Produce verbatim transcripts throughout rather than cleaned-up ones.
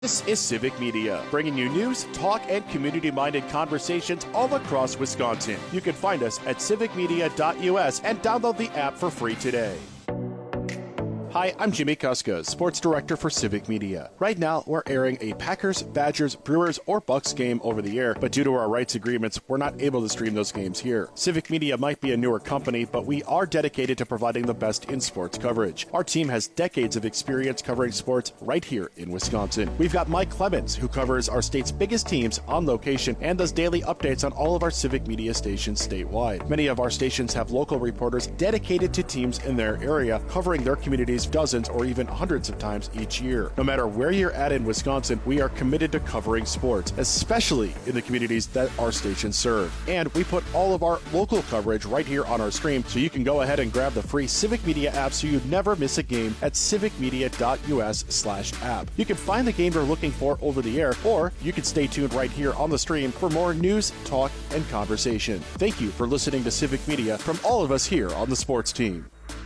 This is Civic Media, bringing you news, talk, and community-minded conversations all across Wisconsin. You can find us at civic media dot U S and download the app for free today. Hi, I'm Jimmy Kuska, Sports Director for Civic Media. Right now, we're airing a Packers, Badgers, Brewers, or Bucks game over the air, but due to our rights agreements, we're not able to stream those games here. Civic Media might be a newer company, but we are dedicated to providing the best in sports coverage. Our team has decades of experience covering sports right here in Wisconsin. We've got Mike Clemens, who covers our state's biggest teams on location and does daily updates on all of our Civic Media stations statewide. Many of our stations have local reporters dedicated to teams in their area, covering their communities dozens or even hundreds of times each year. No matter where you're at in Wisconsin, we are committed to covering sports, especially in the communities that our stations serve. And we put all of our local coverage right here on our stream, so you can go ahead and grab the free Civic Media app so you never miss a game at civic media dot U S slash app. You can find the game you're looking for over the air, or you can stay tuned right here on the stream for more news, talk, and conversation. Thank you for listening to Civic Media from all of us here on the sports team.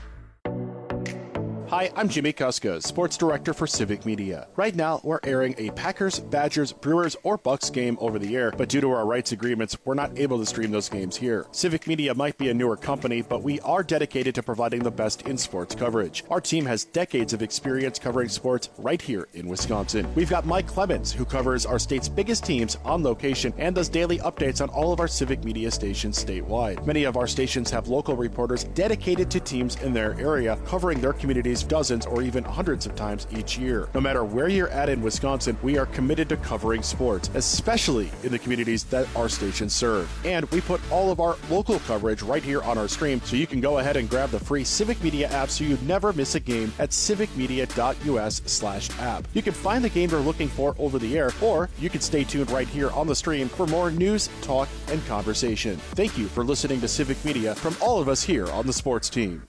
Hi, I'm Jimmy Kuska, Sports Director for Civic Media. Right now, we're airing a Packers, Badgers, Brewers, or Bucks game over the air, but due to our rights agreements, we're not able to stream those games here. Civic Media might be a newer company, but we are dedicated to providing the best in sports coverage. Our team has decades of experience covering sports right here in Wisconsin. We've got Mike Clemens, who covers our state's biggest teams on location and does daily updates on all of our Civic Media stations statewide. Many of our stations have local reporters dedicated to teams in their area, covering their communities dozens or even hundreds of times each year. No matter where you're at in Wisconsin, we are committed to covering sports, especially in the communities that our stations serve. And we put all of our local coverage right here on our stream, so you can go ahead and grab the free Civic Media app so you never miss a game at civic media dot U S slash app. You can find the game you're looking for over the air, or you can stay tuned right here on the stream for more news, talk, and conversation. Thank you for listening to Civic Media from all of us here on the sports team.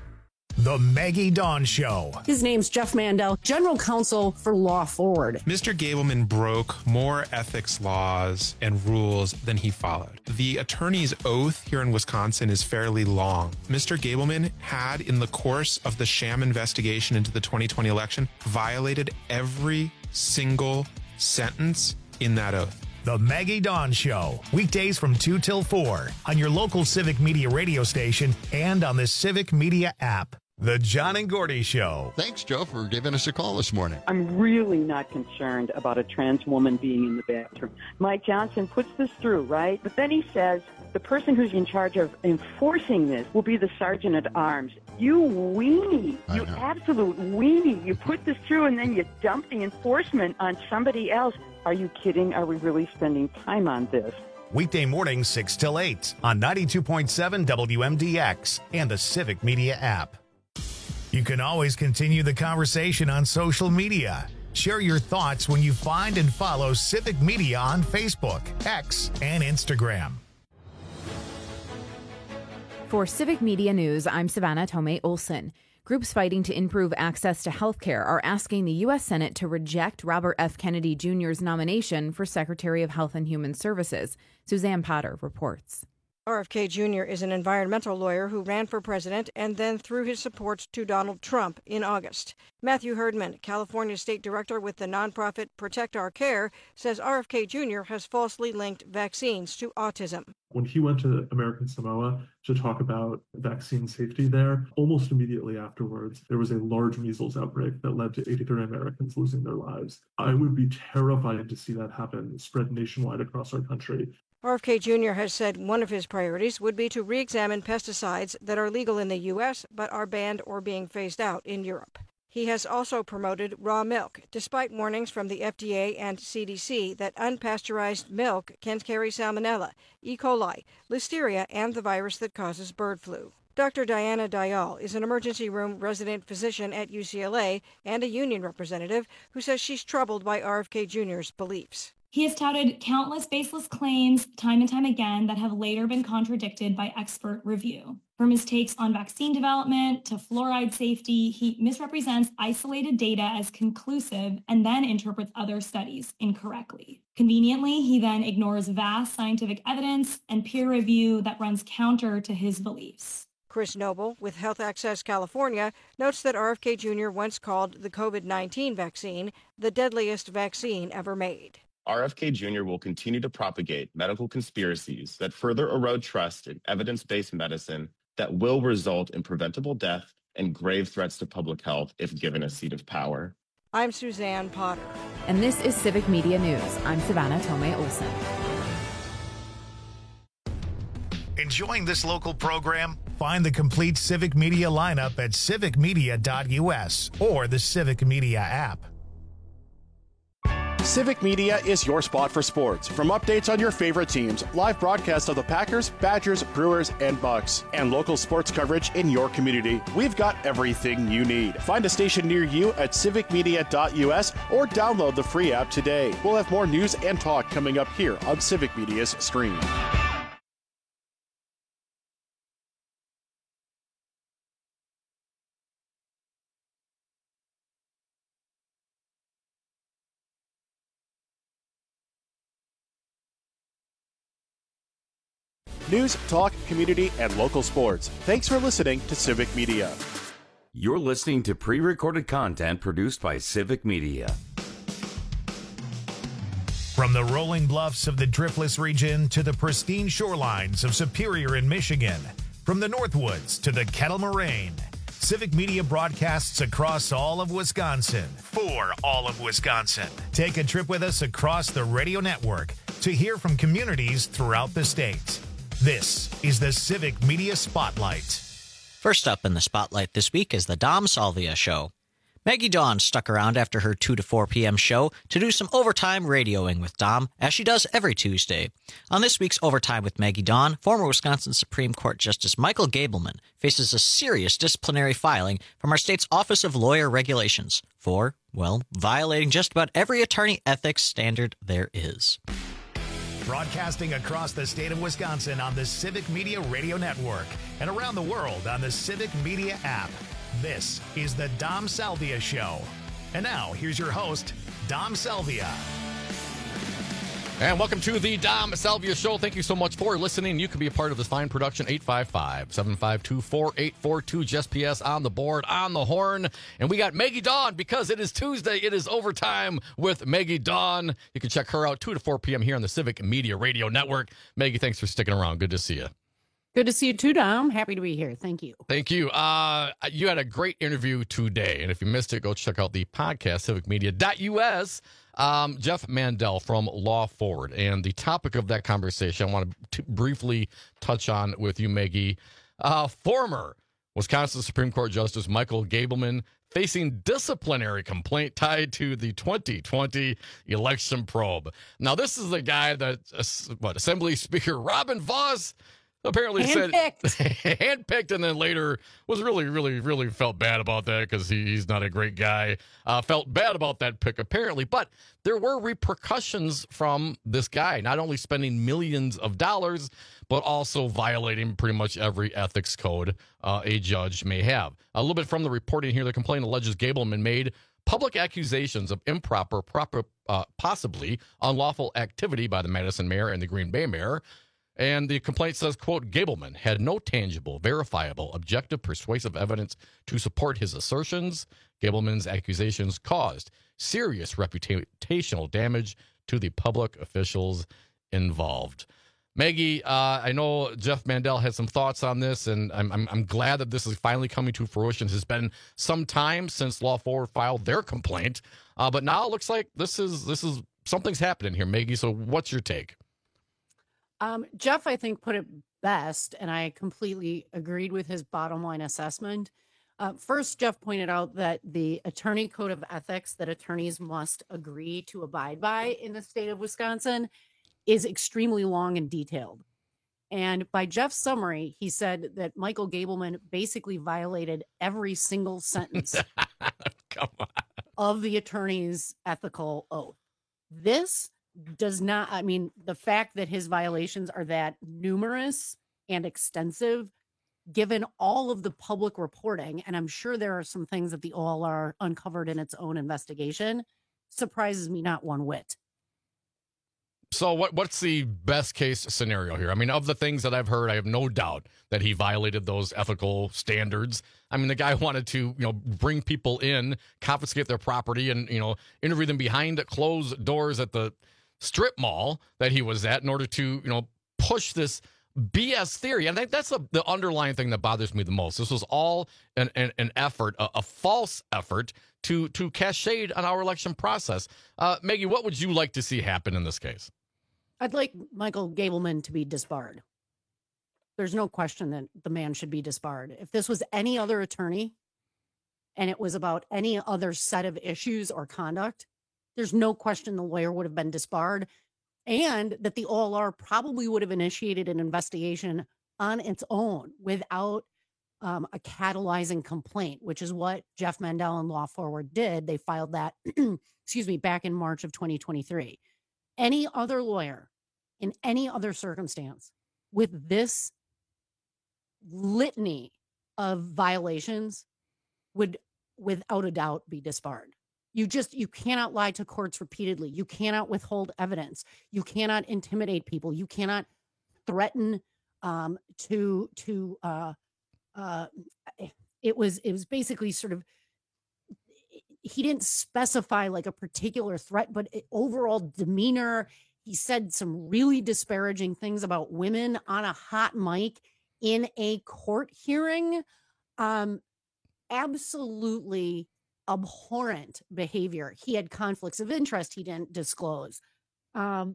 The Maggie Dawn Show. His name's Jeff Mandel, General Counsel for Law Forward. Mister Gableman broke more ethics laws and rules than he followed. The attorney's oath here in Wisconsin is fairly long. Mister Gableman had, in the course of the sham investigation into the twenty twenty election, violated every single sentence in that oath. The Maggie Dawn Show, weekdays from two till four on your local Civic Media radio station and on the Civic Media app. The John and Gordy Show. Thanks, Joe, for giving us a call this morning. I'm really not concerned about a trans woman being in the bathroom. Mike Johnson puts this through, right? But then he says the person who's in charge of enforcing this will be the sergeant at arms. You weenie. You absolute weenie. You put this through and then you dump the enforcement on somebody else. Are you kidding? Are we really spending time on this? Weekday mornings, six till eight on ninety-two point seven W M D X and the Civic Media app. You can always continue the conversation on social media. Share your thoughts when you find and follow Civic Media on Facebook, X, and Instagram. For Civic Media News, I'm Savannah Tomei Olson. Groups fighting to improve access to health care are asking the U S Senate to reject Robert F. Kennedy Junior's nomination for Secretary of Health and Human Services. Suzanne Potter reports. R F K Junior is an environmental lawyer who ran for president and then threw his support to Donald Trump in August. Matthew Herdman, California state director with the nonprofit Protect Our Care, says R F K Junior has falsely linked vaccines to autism. When he went to American Samoa to talk about vaccine safety there, almost immediately afterwards, there was a large measles outbreak that led to eighty-three Americans losing their lives. I would be terrified to see that happen, spread nationwide across our country. R F K Junior has said one of his priorities would be to re-examine pesticides that are legal in the U S but are banned or being phased out in Europe. He has also promoted raw milk, despite warnings from the F D A and C D C that unpasteurized milk can carry salmonella, E. coli, listeria, and the virus that causes bird flu. Doctor Diana Dial is an emergency room resident physician at U C L A and a union representative who says she's troubled by R F K Junior's beliefs. He has touted countless baseless claims time and time again that have later been contradicted by expert review. From his takes on vaccine development to fluoride safety, he misrepresents isolated data as conclusive and then interprets other studies incorrectly. Conveniently, he then ignores vast scientific evidence and peer review that runs counter to his beliefs. Chris Noble with Health Access California notes that R F K Junior once called the COVID nineteen vaccine the deadliest vaccine ever made. R F K Junior will continue to propagate medical conspiracies that further erode trust in evidence-based medicine that will result in preventable death and grave threats to public health if given a seat of power. I'm Suzanne Potter. And this is Civic Media News. I'm Savannah Tomei Olson. Enjoying this local program? Find the complete Civic Media lineup at civic media dot u s or the Civic Media app. Civic Media is your spot for sports. From updates on your favorite teams, live broadcasts of the Packers, Badgers, Brewers, and Bucks, and local sports coverage in your community, we've got everything you need. Find a station near you at civic media dot u s or download the free app today. We'll have more news and talk coming up here on Civic Media's stream. News, talk, community, and local sports. Thanks for listening to Civic Media. You're listening to pre-recorded content produced by Civic Media. From the rolling bluffs of the Driftless region to the pristine shorelines of Superior in Michigan, from the Northwoods to the Kettle Moraine, Civic Media broadcasts across all of Wisconsin for all of Wisconsin. Take a trip with us across the radio network to hear from communities throughout the state. This is the Civic Media Spotlight. First up in the spotlight this week is the Dom Salvia Show. Maggie Dawn stuck around after her two to four p.m. show to do some overtime radioing with Dom, as she does every Tuesday. On this week's Overtime with Maggie Dawn, former Wisconsin Supreme Court Justice Michael Gableman faces a serious disciplinary filing from our state's Office of Lawyer Regulations for, well, violating just about every attorney ethics standard there is. Broadcasting across the state of Wisconsin on the Civic Media Radio Network and around the world on the Civic Media app. This is the Dom Salvia Show. And now, here's your host, Dom Salvia. And welcome to the Dom Salvia Show. Thank you so much for listening. You can be a part of this fine production. eight five five, seven five two, four eight four two. Just P S on the board, on the horn. And we got Maggie Dawn because it is Tuesday. It is Overtime with Maggie Dawn. You can check her out two to four p.m. here on the Civic Media Radio Network. Maggie, thanks for sticking around. Good to see you. Good to see you too, Dom. Happy to be here. Thank you. Thank you. Uh, you had a great interview today. And if you missed it, go check out the podcast, civic media dot u s. Um, Jeff Mandel from Law Forward. And the topic of that conversation I want to briefly touch on with you, Maggie. Uh, former Wisconsin Supreme Court Justice Michael Gableman facing disciplinary complaint tied to the twenty twenty election probe. Now, this is the guy that, uh, what, Assembly Speaker Robin Vos apparently Hand-picked. said handpicked, and then later was really, really, really felt bad about that because he, he's not a great guy. Uh, felt bad about that pick, apparently. But there were repercussions from this guy, not only spending millions of dollars, but also violating pretty much every ethics code uh, a judge may have. A little bit from the reporting here, the complaint alleges Gableman made public accusations of improper, proper, uh, possibly unlawful activity by the Madison mayor and the Green Bay mayor. And the complaint says, quote, Gableman had no tangible, verifiable, objective, persuasive evidence to support his assertions. Gableman's accusations caused serious reputational damage to the public officials involved. Maggie, uh, I know Jeff Mandel had some thoughts on this, and I'm, I'm I'm glad that this is finally coming to fruition. It has been some time since Law Forward filed their complaint, uh, but now it looks like this is this is something's happening here, Maggie. So what's your take? Um, Jeff, I think, put it best, and I completely agreed with his bottom line assessment. Uh, first, Jeff pointed out that the attorney code of ethics that attorneys must agree to abide by in the state of Wisconsin is extremely long and detailed. And by Jeff's summary, he said that Michael Gableman basically violated every single sentence Come on. of the attorney's ethical oath. This does not, I mean, the fact that his violations are that numerous and extensive, given all of the public reporting, and I'm sure there are some things that the O L R uncovered in its own investigation, surprises me not one whit. So what what's the best case scenario here? I mean, of the things that I've heard, I have no doubt that he violated those ethical standards. I mean, the guy wanted to, you know, bring people in, confiscate their property, and, you know, interview them behind closed doors at the strip mall that he was at in order to, you know, push this B S theory. And I think that's the, the underlying thing that bothers me the most. This was all an, an, an effort, a, a false effort to to cast shade on our election process. Uh, Maggie, what would you like to see happen in this case? I'd like Michael Gableman to be disbarred. There's no question that the man should be disbarred. If this was any other attorney and it was about any other set of issues or conduct, there's no question the lawyer would have been disbarred, and that the O L R probably would have initiated an investigation on its own without um, a catalyzing complaint, which is what Jeff Mandel and Law Forward did. They filed that, excuse me, back in March of twenty twenty-three. Any other lawyer in any other circumstance with this litany of violations would, without a doubt, be disbarred. You just, you cannot lie to courts repeatedly. You cannot withhold evidence. You cannot intimidate people. You cannot threaten um, to, to, uh, uh, it was, it was basically sort of, he didn't specify like a particular threat, but overall demeanor. He said some really disparaging things about women on a hot mic in a court hearing. Um, absolutely abhorrent behavior. He had conflicts of interest he didn't disclose. Um,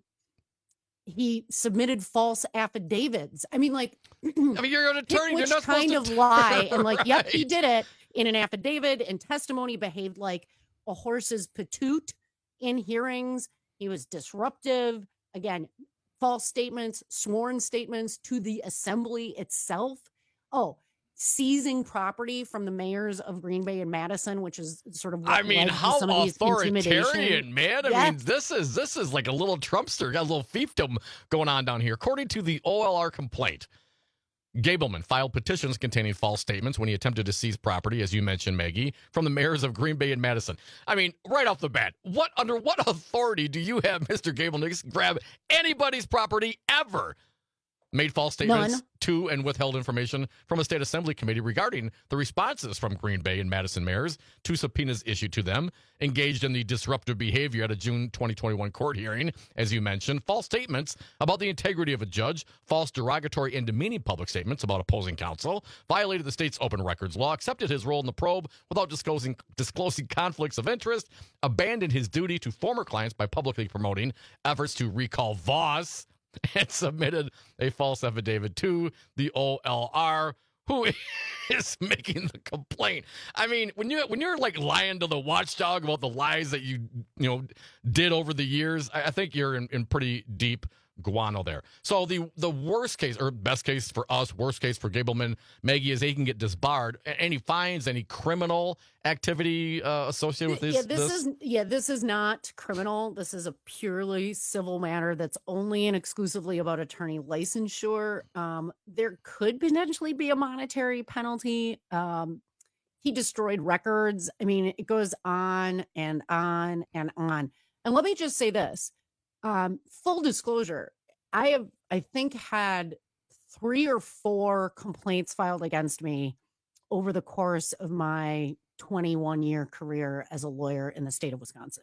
he submitted false affidavits. I mean, like, I mean, you're an attorney. Which you're not kind supposed of to... lie, and like, yep, Right. he did it in an affidavit and testimony. Behaved like a horse's patoot in hearings. He was disruptive. Again, false statements, sworn statements to the assembly itself. Oh, seizing property from the mayors of Green Bay and Madison, which is sort of what I mean, led to how some of these authoritarian, intimidation. man! I Yeah. mean, this is this is like a little Trumpster, got a little fiefdom going on down here. According to the O L R complaint, Gableman filed petitions containing false statements when he attempted to seize property, as you mentioned, Maggie, from the mayors of Green Bay and Madison. I mean, right off the bat, what under what authority do you have Mister Gableman to grab anybody's property ever? Made false statements None. to and withheld information from a state assembly committee regarding the responses from Green Bay and Madison mayors to subpoenas issued to them, engaged in the disruptive behavior at a June twenty twenty-one court hearing, as you mentioned, false statements about the integrity of a judge, false derogatory and demeaning public statements about opposing counsel, violated the state's open records law, accepted his role in the probe without disclosing disclosing conflicts of interest, abandoned his duty to former clients by publicly promoting efforts to recall Voss, and submitted a false affidavit to the O L R, who is making the complaint. I mean, when you when you're like lying to the watchdog about the lies that you you know did over the years, I, I think you're in, in pretty deep guano there. So the the worst case, or best case for us, worst case for Gableman, Maggie, is he can get disbarred. Any fines, any criminal activity uh, associated with this? Yeah, this, this is yeah, this is not criminal. This is a purely civil matter that's only and exclusively about attorney licensure. Um, there could potentially be a monetary penalty. Um, he destroyed records. I mean, it goes on and on and on. And let me just say this. Um, full disclosure, I have, I think, had three or four complaints filed against me over the course of my twenty-one year career as a lawyer in the state of Wisconsin.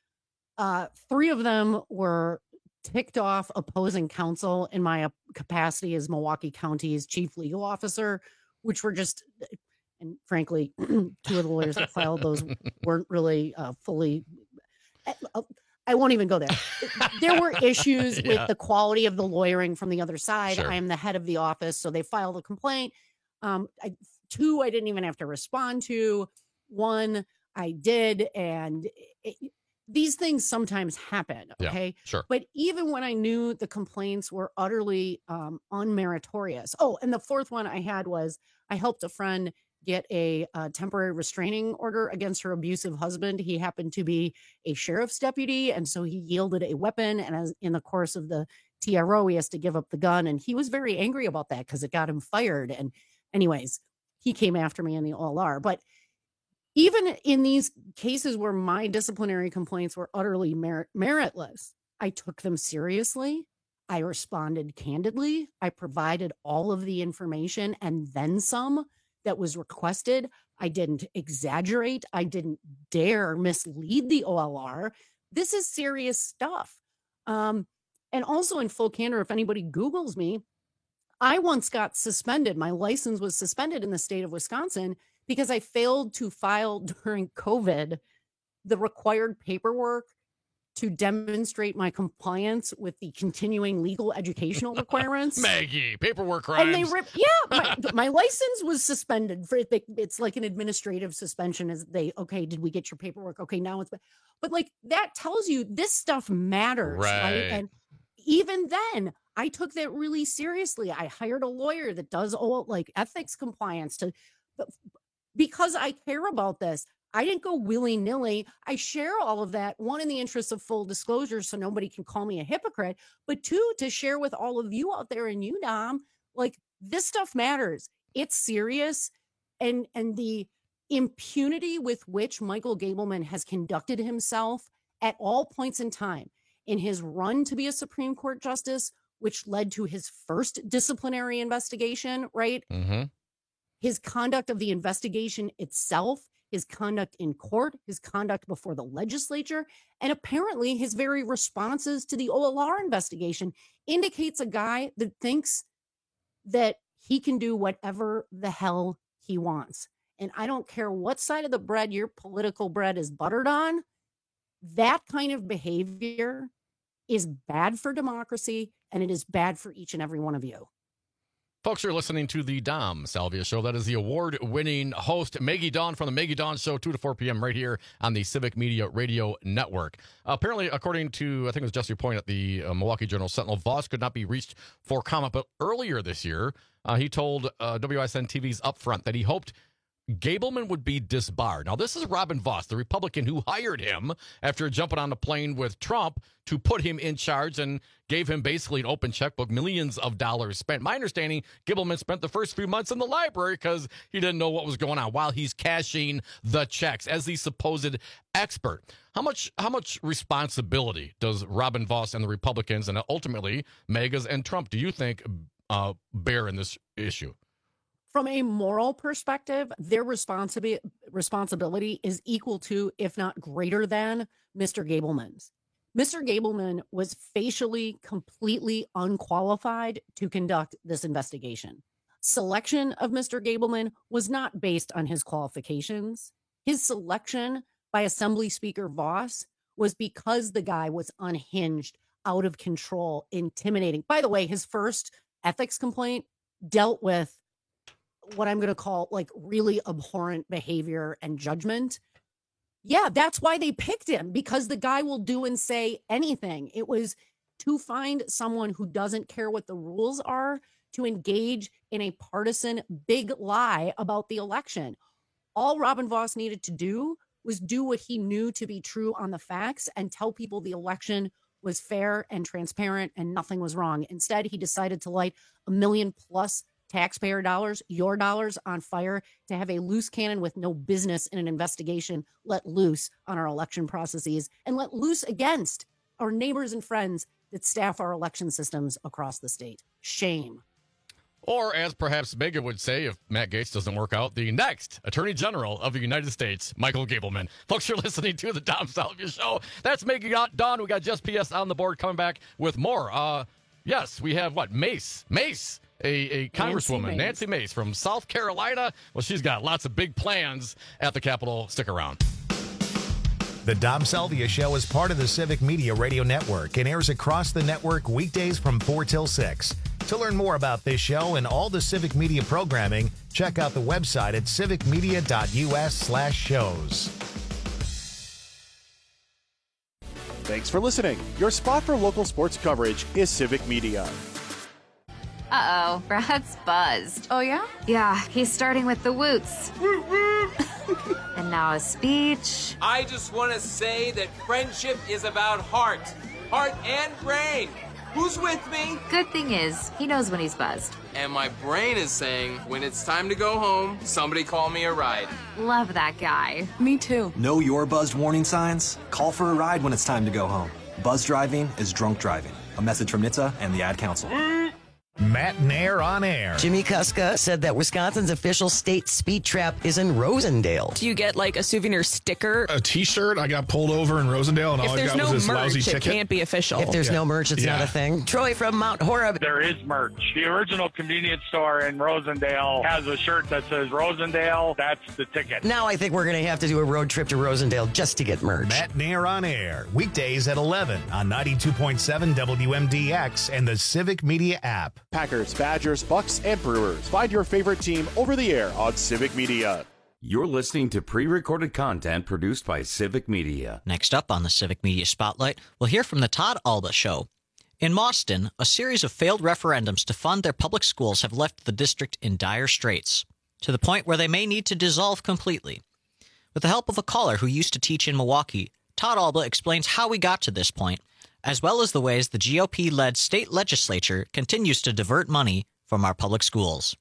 Uh, three of them were ticked off opposing counsel in my capacity as Milwaukee County's chief legal officer, which were just, and frankly, two of the lawyers that filed those weren't really uh, fully. Uh, I won't even go there. There were issues Yeah. with the quality of the lawyering from the other side. Sure. I am the head of the office, so they filed a complaint. Um, I, two, I didn't even have to respond to. One, I did, and it, these things sometimes happen. Yeah, Okay, sure. But even when I knew the complaints were utterly um, unmeritorious. Oh, and the fourth one I had was I helped a friend get a uh, temporary restraining order against her abusive husband. He happened to be a sheriff's deputy, and so he yielded a weapon. And as in the course of the T R O, he has to give up the gun, and he was very angry about that because it got him fired. And anyways, he came after me in the O L R. But even in these cases where my disciplinary complaints were utterly merit- meritless, I took them seriously. I responded candidly. I provided all of the information and then some that was requested. I didn't exaggerate. I didn't dare mislead the O L R. This is serious stuff. Um, and also in full candor, if anybody Googles me, I once got suspended. My license was suspended in the state of Wisconsin because I failed to file during COVID the required paperwork to demonstrate my compliance with the continuing legal educational requirements. Maggie, paperwork crimes. And they rip, yeah, my, my license was suspended for it's like an administrative suspension. As they, okay, did we get your paperwork? Okay, now it's, but like that tells you this stuff matters, right? right? And even then, I took that really seriously. I hired a lawyer that does all like ethics compliance to, because I care about this. I didn't go willy-nilly. I share all of that, one, in the interest of full disclosure so nobody can call me a hypocrite, but two, to share with all of you out there and you, Dom, like this stuff matters. It's serious. And, and the impunity with which Michael Gableman has conducted himself at all points in time in his run to be a Supreme Court justice, which led to his first disciplinary investigation, right? Mm-hmm. His conduct of the investigation itself, his conduct in court, his conduct before the legislature, and apparently his very responses to the O L R investigation indicates a guy that thinks that he can do whatever the hell he wants. And I don't care what side of the bread your political bread is buttered on, that kind of behavior is bad for democracy, and it is bad for each and every one of you. Folks, you're listening to the Dom Salvia Show. That is the award-winning host, Maggie Dawn, from the Maggie Dawn Show, two to four p.m. right here on the Civic Media Radio Network. Uh, apparently, according to, I think it was Jesse Point at the uh, Milwaukee Journal-Sentinel, Voss could not be reached for comment, but earlier this year, uh, he told uh, W I S N T V's Upfront that he hoped Gableman would be disbarred. Now, this is Robin Voss, the Republican who hired him after jumping on the plane with Trump to put him in charge and gave him basically an open checkbook, millions of dollars spent. My understanding, Gableman spent the first few months in the library because he didn't know what was going on while he's cashing the checks as the supposed expert. How much how much responsibility does Robin Voss and the Republicans and ultimately Megas and Trump, do you think, uh, bear in this issue? From a moral perspective, their responsibility responsibility is equal to, if not greater than, Mister Gableman's. Mister Gableman was facially completely unqualified to conduct this investigation. Selection of Mister Gableman was not based on his qualifications. His selection by Assembly Speaker Voss was because the guy was unhinged, out of control, intimidating. By the way, his first ethics complaint dealt with what I'm going to call like really abhorrent behavior and judgment. Yeah, that's why they picked him, because the guy will do and say anything. It was to find someone who doesn't care what the rules are to engage in a partisan big lie about the election. All Robin Voss needed to do was do what he knew to be true on the facts and tell people the election was fair and transparent and nothing was wrong. Instead, he decided to light a million plus taxpayer dollars, your dollars, on fire to have a loose cannon with no business in an investigation let loose on our election processes and let loose against our neighbors and friends that staff our election systems across the state. Shame. Or, as perhaps Megan would say, if Matt Gaetz doesn't work out, the next Attorney General of the United States, Michael Gableman. Folks, you're listening to the Dom Salvia Show. That's Megan Dawn. We got Just P S on the board coming back with more. Uh, yes, we have what? Mace. Mace. A, a congresswoman, Nancy Mace. Nancy Mace from South Carolina. Well, she's got lots of big plans at the Capitol. Stick around. The Dom Salvia Show is part of the Civic Media Radio Network and airs across the network weekdays from four till six. To learn more about this show and all the Civic Media programming, check out the website at civicmedia.us slash shows. Thanks for listening. Your spot for local sports coverage is Civic Media. Uh-oh, Brad's buzzed. Oh, yeah? Yeah, he's starting with the woots. And now a speech. I just want to say that friendship is about heart. Heart and brain. Who's with me? Good thing is, he knows when he's buzzed. And my brain is saying, when it's time to go home, somebody call me a ride. Love that guy. Me too. Know your buzzed warning signs? Call for a ride when it's time to go home. Buzz driving is drunk driving. A message from N H T S A and the Ad Council. Matt Nair on air. Jimmy Kuska said that Wisconsin's official state speed trap is in Rosendale. Do you get like a souvenir sticker? A T-shirt. I got pulled over in Rosendale, and if all I got no was this merch, lousy it ticket. Can't be official. If there's yeah. no merch, it's yeah. not a thing. Troy from Mount Horeb. There is merch. The original convenience store in Rosendale has a shirt that says Rosendale. That's the ticket. Now I think we're going to have to do a road trip to Rosendale just to get merch. Matt Nair on air. Weekdays at eleven on ninety-two point seven W M D X and the Civic Media app. Packers, Badgers, Bucks, and Brewers. Find your favorite team over the air on Civic Media. You're listening to pre-recorded content produced by Civic Media. Next up on the Civic Media Spotlight, we'll hear from the Todd Alba Show. In Mauston, a series of failed referendums to fund their public schools have left the district in dire straits, to the point where they may need to dissolve completely. With the help of a caller who used to teach in Milwaukee, Todd Alba explains how we got to this point, as well as the ways the G O P-led state legislature continues to divert money from our public schools.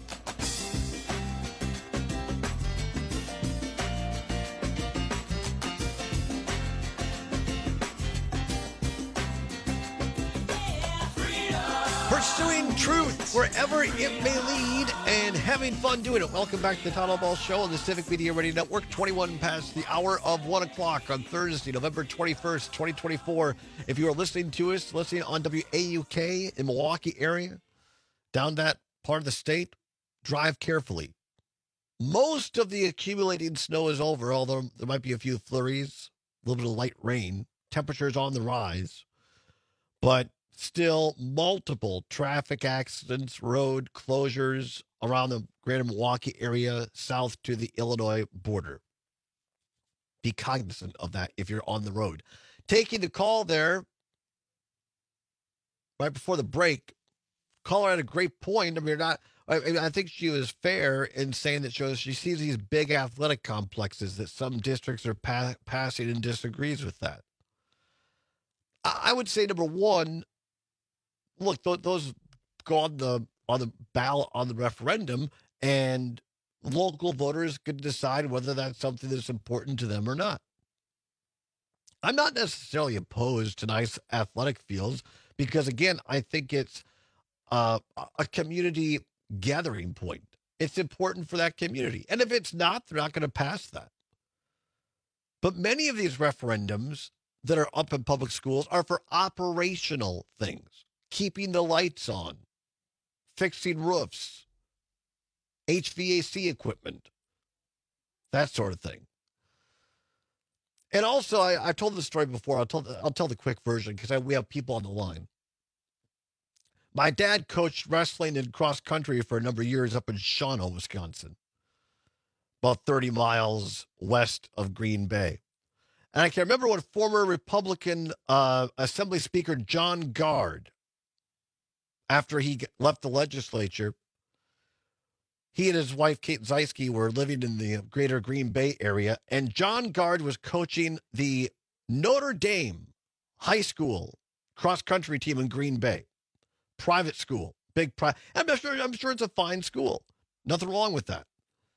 Pursuing truth wherever it may lead and having fun doing it. Welcome back to the Todd Ball Show on the Civic Media Radio Network. twenty-one past the hour of one o'clock on Thursday, November twenty-first, twenty twenty-four. If you are listening to us, listening on W A U K in Milwaukee area, down that part of the state, drive carefully. Most of the accumulating snow is over, although there might be a few flurries, a little bit of light rain. Temperatures on the rise, but still multiple traffic accidents, road closures around the greater Milwaukee area, south to the Illinois border. Be cognizant of that if you're on the road. Taking the call there right before the break, caller had a great point. I mean, not. I, I think she was fair in saying that she, she sees these big athletic complexes that some districts are pa- passing and disagrees with that. I, I would say, number one, look, th- those go on the on the ballot on the referendum, and local voters could decide whether that's something that's important to them or not. I'm not necessarily opposed to nice athletic fields because, again, I think it's uh, a community gathering point. It's important for that community. And if it's not, they're not going to pass that. But many of these referendums that are up in public schools are for operational things. Keeping the lights on, fixing roofs, H V A C equipment, that sort of thing. And also, I, I told the story before. I'll tell the, I'll tell the quick version because we have people on the line. My dad coached wrestling and cross country for a number of years up in Shawano, Wisconsin, about thirty miles west of Green Bay. And I can remember when former Republican uh, Assembly Speaker John Gard, after he left the legislature, he and his wife, Kate Zeisky, were living in the greater Green Bay area, and John Gard was coaching the Notre Dame high school cross-country team in Green Bay. Private school, big private. I'm sure, I'm sure it's a fine school. Nothing wrong with that.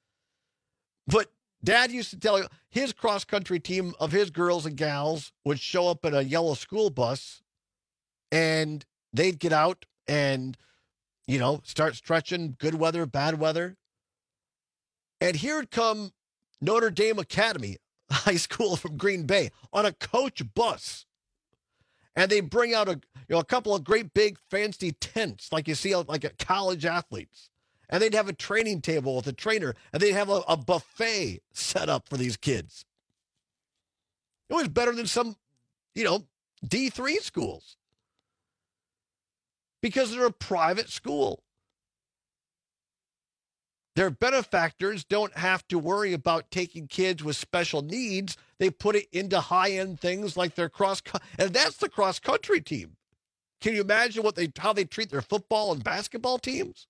But Dad used to tell you his cross-country team of his girls and gals would show up in a yellow school bus, and they'd get out and, you know, start stretching, good weather, bad weather. And here would come Notre Dame Academy High School from Green Bay on a coach bus. And they bring out a, you know, a couple of great big fancy tents like you see like at college athletes. And they'd have a training table with a trainer, and they'd have a, a buffet set up for these kids. It was better than some, you know, D three schools. Because they're a private school. Their benefactors don't have to worry about taking kids with special needs. They put it into high-end things like their cross, and that's the cross-country team. Can you imagine what they how they treat their football and basketball teams?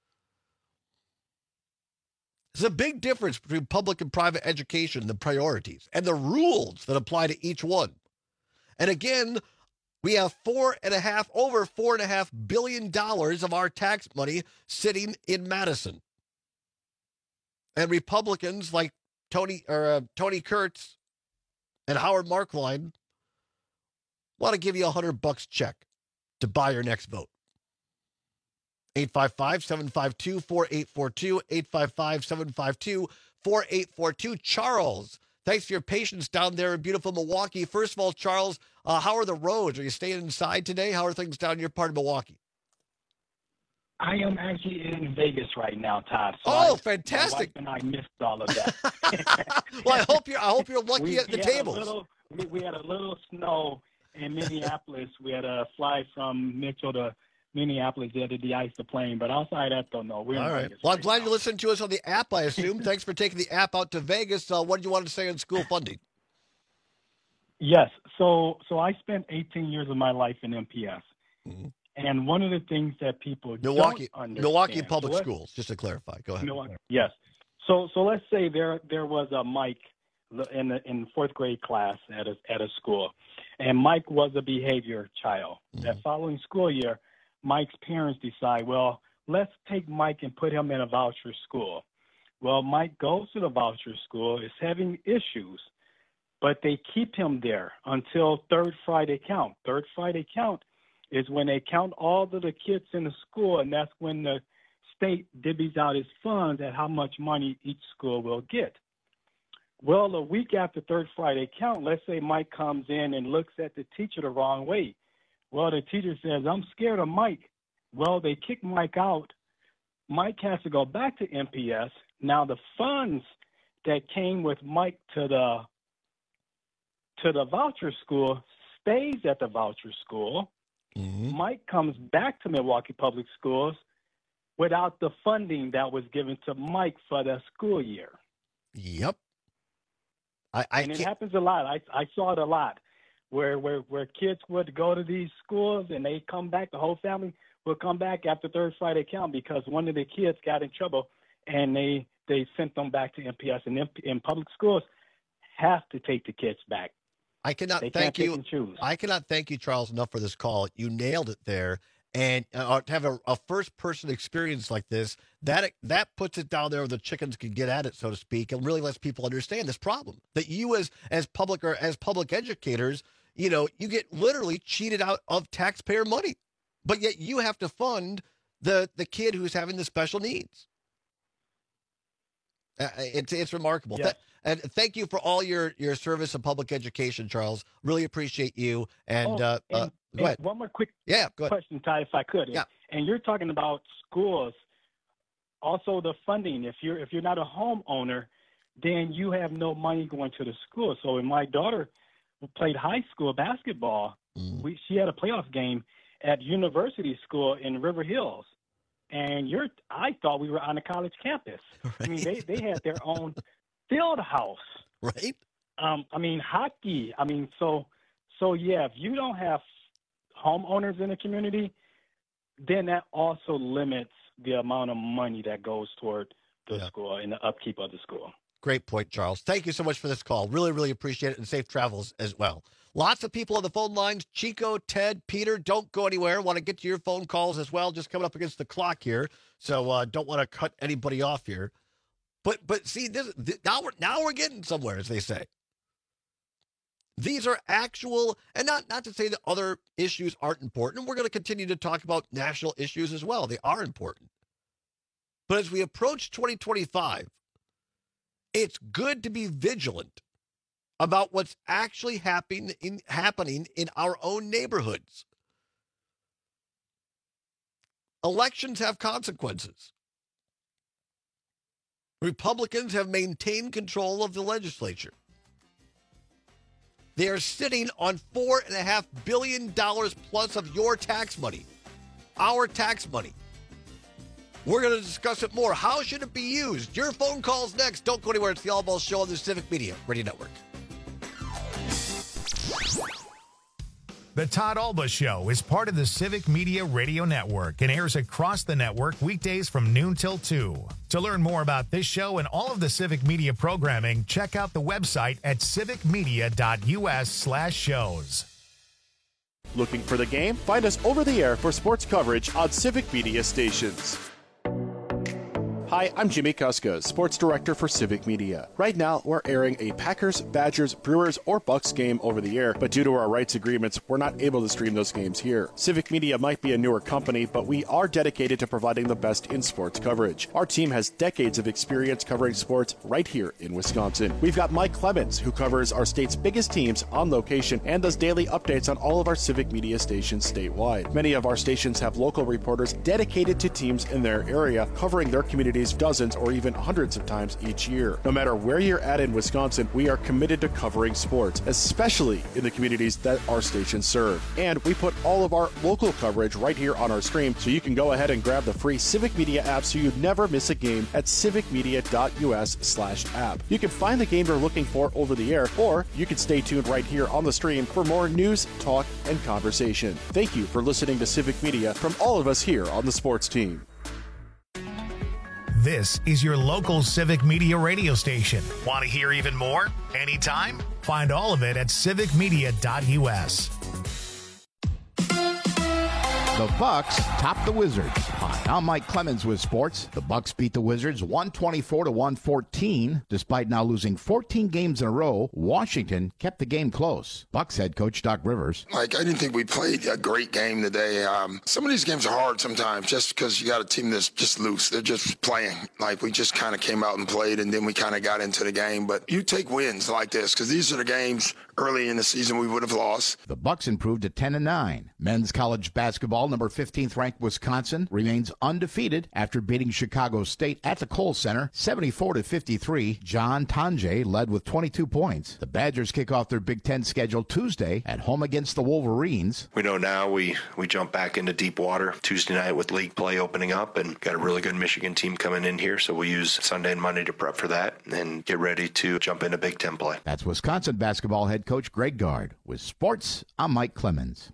There's a big difference between public and private education, the priorities, and the rules that apply to each one. And again, we have four and a half, over four and a half billion dollars of our tax money sitting in Madison. And Republicans like Tony or uh, Tony Kurtz and Howard Markline want to give you a hundred bucks check to buy your next vote. eight five five, seven five two, four eight four two, eight five five, seven five two, four eight four two. Charles, thanks for your patience down there in beautiful Milwaukee. First of all, Charles, uh, how are the roads? Are you staying inside today? How are things down in your part of Milwaukee? I am actually in Vegas right now, Todd. So oh, I, fantastic! My wife and I missed all of that. Well, I hope you're. I hope you're lucky we, at the we tables. Had a little, we, we had a little snow in Minneapolis. We had a fly from Mitchell to Minneapolis. They had to de-ice the plane, but outside that, don't know. We're all in right. Vegas Well, I'm right glad now. you listened to us on the app. I assume. Thanks for taking the app out to Vegas. Uh, what did you want to say on school funding? Yes. So, so I spent eighteen years of my life in M P S. Mm-hmm. And one of the things that people Milwaukee, don't understand, Milwaukee Public so Schools, just to clarify. Go ahead. Milwaukee, yes. So, so let's say there there was a Mike in the in fourth grade class at a at a school, and Mike was a behavior child. Mm-hmm. That following school year, Mike's parents decide, well, let's take Mike and put him in a voucher school. Well, Mike goes to the voucher school, is having issues, but they keep him there until third Friday count. Third Friday count is when they count all of the kids in the school, and that's when the state divvies out its funds at how much money each school will get. Well, a week after third Friday count, let's say Mike comes in and looks at the teacher the wrong way. Well, the teacher says, I'm scared of Mike. Well, they kick Mike out. Mike has to go back to M P S. Now, the funds that came with Mike to the to the voucher school stays at the voucher school. Mm-hmm. Mike comes back to Milwaukee Public Schools without the funding that was given to Mike for the school year. Yep. I, I and it can't... happens a lot. I, I saw it a lot where, where where kids would go to these schools and they come back, the whole family would come back after third Friday count because one of the kids got in trouble and they, they sent them back to M P S. And M P, and public schools have to take the kids back. I cannot they thank you. Choose. I cannot thank you, Charles, enough for this call. You nailed it there. And uh, to have a, a first-person experience like this, that that puts it down there where the chickens can get at it, so to speak, and really lets people understand this problem. That you, as as public or as public educators, you know, you get literally cheated out of taxpayer money, but yet you have to fund the the kid who's having the special needs. Uh, it's it's remarkable. Yes. Th- and thank you for all your, your service in public education, Charles. Really appreciate you. And, oh, uh, and, uh, go ahead. One more quick yeah, go ahead. question, Todd, if I could. Yeah. And you're talking about schools, also the funding. If you're if you're not a homeowner, then you have no money going to the school. So when my daughter played high school basketball, mm. we she had a playoff game at University School in River Hills. And you're, I thought we were on a college campus. Right. I mean, they, they had their own field house. Right. Um, I mean, hockey. I mean, so, so yeah, if you don't have homeowners in the community, then that also limits the amount of money that goes toward the yeah. school and the upkeep of the school. Great point, Charles. Thank you so much for this call. Really, really appreciate it, and safe travels as well. Lots of people on the phone lines. Chico, Ted, Peter, don't go anywhere. Want to get to your phone calls as well. Just coming up against the clock here, so uh, don't want to cut anybody off here. But but see, this, this now we're now we're getting somewhere, as they say. These are actual, and not not to say that other issues aren't important. We're going to continue to talk about national issues as well. They are important. But as we approach twenty twenty-five, it's good to be vigilant about what's actually happening in, happening in our own neighborhoods. Elections have consequences. Republicans have maintained control of the legislature. They are sitting on four and a half billion dollars plus of your tax money, our tax money. We're going to discuss it more. How should it be used? Your phone calls next. Don't go anywhere. It's the All Ball Show on the Civic Media Radio Network. The Todd Alba Show is part of the Civic Media Radio Network and airs across the network weekdays from noon till two. To learn more about this show and all of the Civic Media programming, check out the website at civicmedia.us slash shows. Looking for the game? Find us over the air for sports coverage on Civic Media stations. Hi, Hi, I'm Jimmy Kuska, Sports Director for Civic Media. Right now, we're airing a Packers, Badgers, Brewers, or Bucks game over the air, but due to our rights agreements, we're not able to stream those games here. Civic Media might be a newer company, but we are dedicated to providing the best in sports coverage. Our team has decades of experience covering sports right here in Wisconsin. We've got Mike Clemens, who covers our state's biggest teams on location and does daily updates on all of our Civic Media stations statewide. Many of our stations have local reporters dedicated to teams in their area, covering their communities dozens or even hundreds of times each year. No matter where you're at in Wisconsin, we are committed to covering sports, especially in the communities that our stations serve. And we put all of our local coverage right here on our stream, so you can go ahead and grab the free Civic Media app so you never miss a game at civicmedia.us slash app. You can find the game you're looking for over the air, or you can stay tuned right here on the stream for more news, talk, and conversation. Thank you for listening to Civic Media from all of us here on the sports team. This is your local Civic Media radio station. Want to hear even more? Anytime? Find all of it at civic media dot u s. The Bucks top the Wizards. Hi, I'm Mike Clemens with sports. The Bucks beat the Wizards one twenty-four to one fourteen. Despite now losing fourteen games in a row, Washington kept the game close. Bucks head coach Doc Rivers. Like, I didn't think we played a great game today. Um, some of these games are hard sometimes just because you got a team that's just loose. They're just playing. Like, we just kind of came out and played, and then we kind of got into the game. But you take wins like this because these are the games early in the season we would have lost. The Bucks improved to ten and nine. Men's college basketball, number fifteenth ranked Wisconsin, remains undefeated after beating Chicago State at the Kohl Center seventy-four to fifty-three. John Tonje led with twenty-two points. The Badgers kick off their Big Ten schedule Tuesday at home against the Wolverines. We know now we, we jump back into deep water Tuesday night with league play opening up, and got a really good Michigan team coming in here, so we use Sunday and Monday to prep for that and get ready to jump into Big Ten play. That's Wisconsin basketball head coach Greg Gard. With sports, I'm Mike Clemens.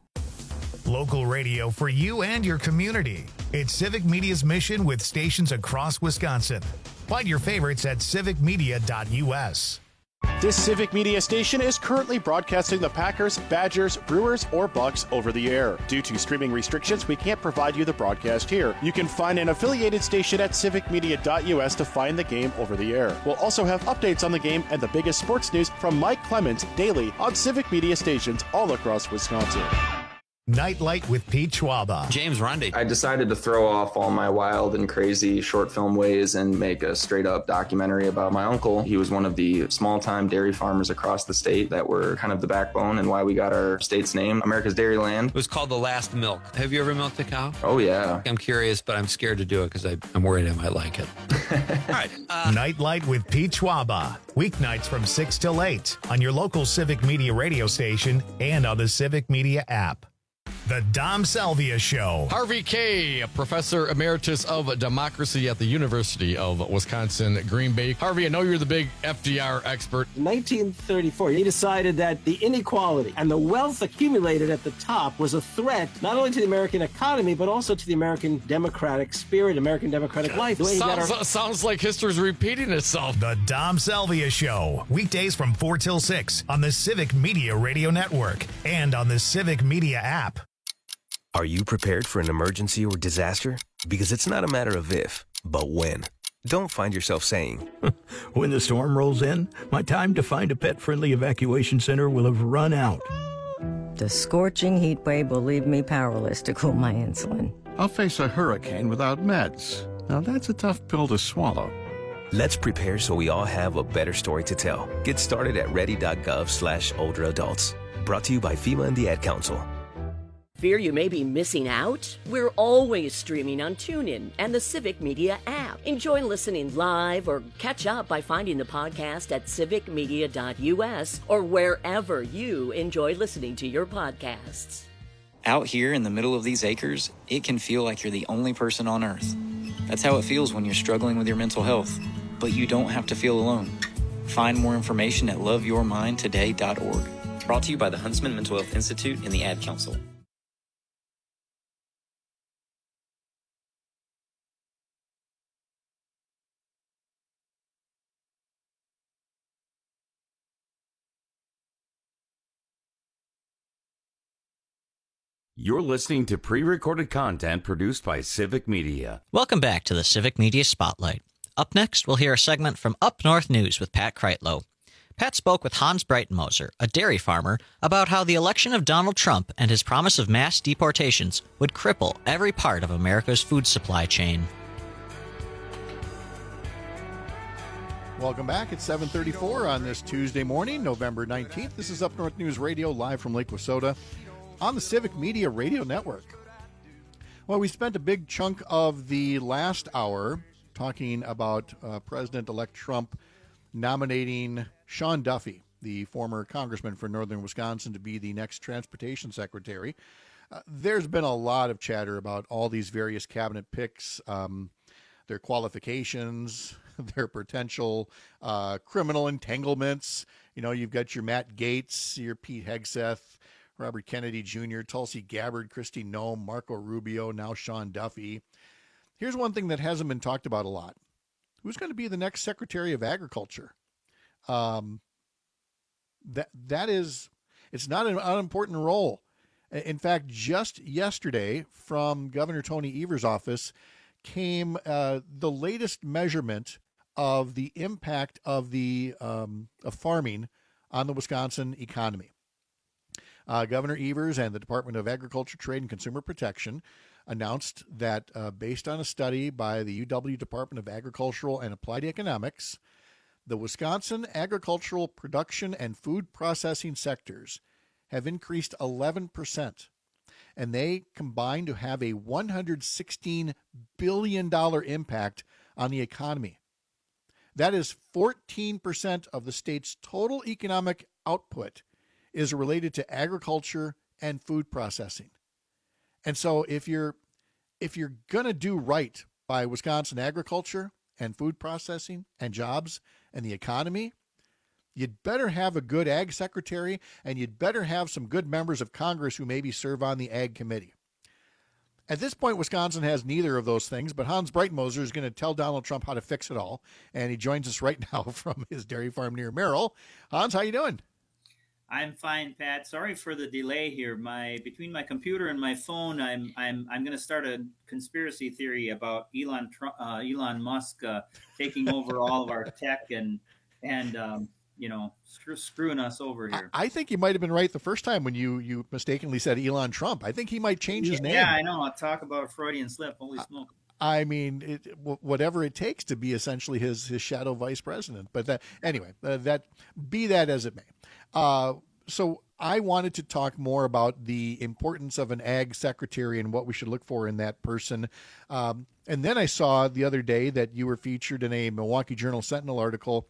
Local radio for you and your community. It's Civic Media's mission with stations across Wisconsin. Find your favorites at civic media dot u s. This Civic Media station is currently broadcasting the Packers, Badgers, Brewers, or Bucks over the air. Due to streaming restrictions, we can't provide you the broadcast here. You can find an affiliated station at civic media dot u s to find the game over the air. We'll also have updates on the game and the biggest sports news from Mike Clemens daily on Civic Media stations all across Wisconsin. Nightlight with Pete Schwaba. James Rundy. I decided to throw off all my wild and crazy short film ways and make a straight up documentary about my uncle. He was one of the small time dairy farmers across the state that were kind of the backbone and why we got our state's name, America's Dairyland. It was called The Last Milk. Have you ever milked a cow? Oh, yeah. I'm curious, but I'm scared to do it because I'm worried I might like it. All right. Uh, Nightlight with Pete Schwaba. Weeknights from six till eight on your local Civic Media radio station and on the Civic Media app. The Dom Salvia Show. Harvey Kaye, Professor Emeritus of Democracy at the University of Wisconsin, Green Bay. Harvey, I know you're the big F D R expert. nineteen thirty-four, he decided that the inequality and the wealth accumulated at the top was a threat not only to the American economy, but also to the American democratic spirit, American democratic life. The way he got Sounds, our- sounds like history's repeating itself. The Dom Salvia Show. Weekdays from four till six on the Civic Media Radio Network and on the Civic Media app. Are you prepared for an emergency or disaster? Because it's not a matter of if, but when. Don't find yourself saying, when the storm rolls in, my time to find a pet-friendly evacuation center will have run out. The scorching heat wave will leave me powerless to cool my insulin. I'll face a hurricane without meds. Now that's a tough pill to swallow. Let's prepare so we all have a better story to tell. Get started at ready.gov slash older adults. Brought to you by FEMA and the Ad Council. Fear you may be missing out? We're always streaming on TuneIn and the Civic Media app. Enjoy listening live or catch up by finding the podcast at civic media dot u s or wherever you enjoy listening to your podcasts. Out here in the middle of these acres, it can feel like you're the only person on Earth. That's how it feels when you're struggling with your mental health. But you don't have to feel alone. Find more information at love your mind today dot org. Brought to you by the Huntsman Mental Health Institute and the Ad Council. You're listening to pre-recorded content produced by Civic Media. Welcome back to the Civic Media Spotlight. Up next, we'll hear a segment from Up North News with Pat Kreitlow. Pat spoke with Hans Breitenmoser, a dairy farmer, about how the election of Donald Trump and his promise of mass deportations would cripple every part of America's food supply chain. Welcome back. It's seven thirty-four on this Tuesday morning, November nineteenth. This is Up North News Radio, live from Lake Wausoda on the Civic Media Radio Network. Well, we spent a big chunk of the last hour talking about uh, President-elect Trump nominating Sean Duffy, the former congressman for northern Wisconsin, to be the next transportation secretary. Uh, there's been a lot of chatter about all these various cabinet picks, um, their qualifications, their potential uh, criminal entanglements. You know, you've got your Matt Gaetz, your Pete Hegseth, Robert Kennedy Junior, Tulsi Gabbard, Kristi Noem, Marco Rubio, now Sean Duffy. Here's one thing that hasn't been talked about a lot. Who's going to be the next Secretary of Agriculture? Um, that that is, it's not an unimportant role. In fact, just yesterday from Governor Tony Evers' office came uh, the latest measurement of the impact of the um, of farming on the Wisconsin economy. Uh, Governor Evers and the Department of Agriculture, Trade, and Consumer Protection announced that uh, based on a study by the U W Department of Agricultural and Applied Economics, the Wisconsin agricultural production and food processing sectors have increased eleven percent, and they combine to have a one hundred sixteen billion dollars impact on the economy. That is fourteen percent of the state's total economic output is related to agriculture and food processing. And so if you're if you're going to do right by Wisconsin agriculture and food processing and jobs and the economy, you'd better have a good ag secretary, and you'd better have some good members of Congress who maybe serve on the ag committee. At this point, Wisconsin has neither of those things, but Hans Breitenmoser is going to tell Donald Trump how to fix it all, and he joins us right now from his dairy farm near Merrill. Hans, how you doing? I'm fine, Pat. Sorry for the delay here. My between my computer and my phone, I'm I'm I'm going to start a conspiracy theory about Elon Trump, uh, Elon Musk uh, taking over all of our tech and and um, you know screw, screwing us over here. I, I think you might have been right the first time when you you mistakenly said Elon Trump. I think he might change his yeah, name. Yeah, I know. I'll talk about a Freudian slip. Holy smoke! I mean, it, whatever it takes to be essentially his his shadow vice president. But that anyway, uh, that be that as it may. Uh, so I wanted to talk more about the importance of an ag secretary and what we should look for in that person. Um, and then I saw the other day that you were featured in a Milwaukee Journal Sentinel article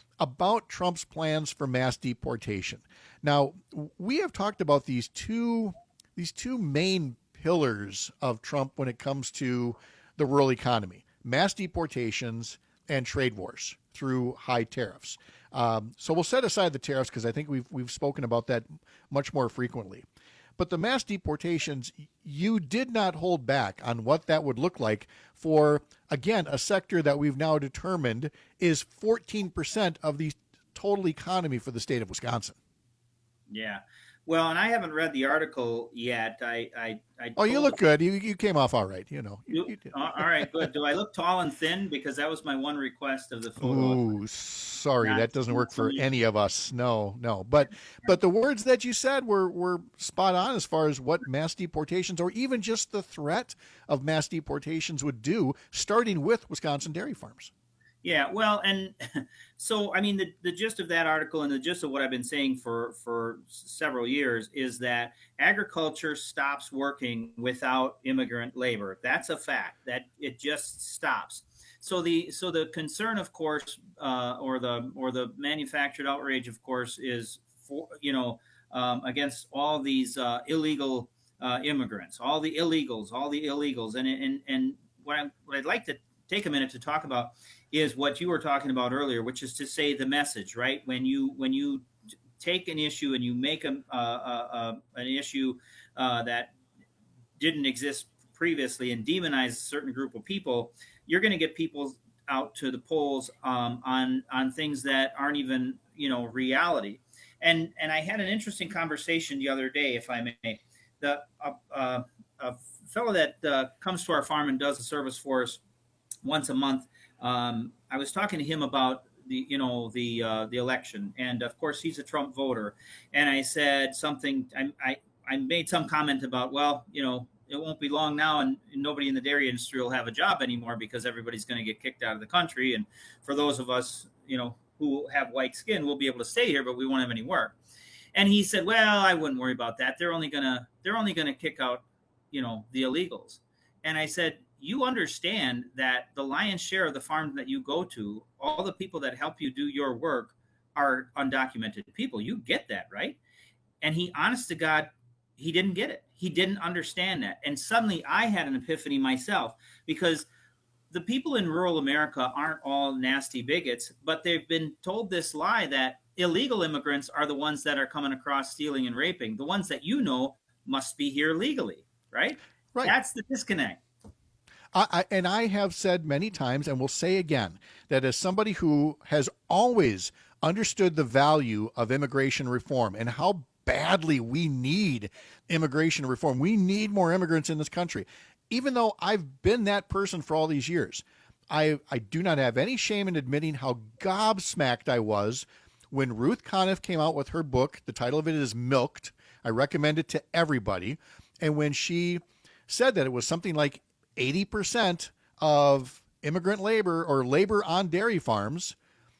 about Trump's plans for mass deportation. Now, we have talked about these two these two main pillars of Trump when it comes to the rural economy: mass deportations and trade wars through high tariffs. Um, so we'll set aside the tariffs because I think we've we've spoken about that much more frequently. But the mass deportations, you did not hold back on what that would look like for, again, a sector that we've now determined is fourteen percent of the total economy for the state of Wisconsin. Yeah. Well, and I haven't read the article yet. I, I, I oh, you look good. You you came off all right. You know. You, you, you all right, good. Do I look tall and thin? Because that was my one request of the photo. Ooh, sorry, Not that doesn't work for any of us. No, no. But but the words that you said were were spot on as far as what mass deportations, or even just the threat of mass deportations, would do, starting with Wisconsin dairy farms. Yeah, well, and so, I mean, the, the gist of that article and the gist of what I've been saying for, for several years is that agriculture stops working without immigrant labor. That's a fact, that it just stops. So the so the concern, of course, uh, or the or the manufactured outrage, of course, is for, you know, um, against all these uh, illegal uh, immigrants, all the illegals, all the illegals. And and and what I what I'd like to take a minute to talk about is what you were talking about earlier, which is to say the message, right? When you when you take an issue and you make a, uh, uh, an issue uh, that didn't exist previously and demonize a certain group of people, you're going to get people out to the polls um, on on things that aren't even, you know, reality. And and I had an interesting conversation the other day, if I may. The uh, uh, a fellow that uh, comes to our farm and does a service for us once a month um, I was talking to him about the, you know, the uh, the election, and of course he's a Trump voter, and I said something. I I, I made some comment about, well, you know, it won't be long now, and nobody in the dairy industry will have a job anymore because everybody's going to get kicked out of the country, and for those of us, you know, who have white skin, we'll be able to stay here, but we won't have any work. And he said, well, I wouldn't worry about that. They're only gonna they're only gonna kick out, you know, the illegals. And I said, you understand that the lion's share of the farms that you go to, all the people that help you do your work are undocumented people. You get that, right? And he, honest to God, he didn't get it. He didn't understand that. And suddenly I had an epiphany myself, because the people in rural America aren't all nasty bigots, but they've been told this lie that illegal immigrants are the ones that are coming across stealing and raping. The ones that you know must be here legally, right? Right. That's the disconnect. I, I, and I have said many times, and will say again, that as somebody who has always understood the value of immigration reform and how badly we need immigration reform, we need more immigrants in this country. Even though I've been that person for all these years, I, I do not have any shame in admitting how gobsmacked I was when Ruth Conniff came out with her book. The title of it is Milked. I recommend it to everybody. And when she said that it was something like eighty percent of immigrant labor or labor on dairy farms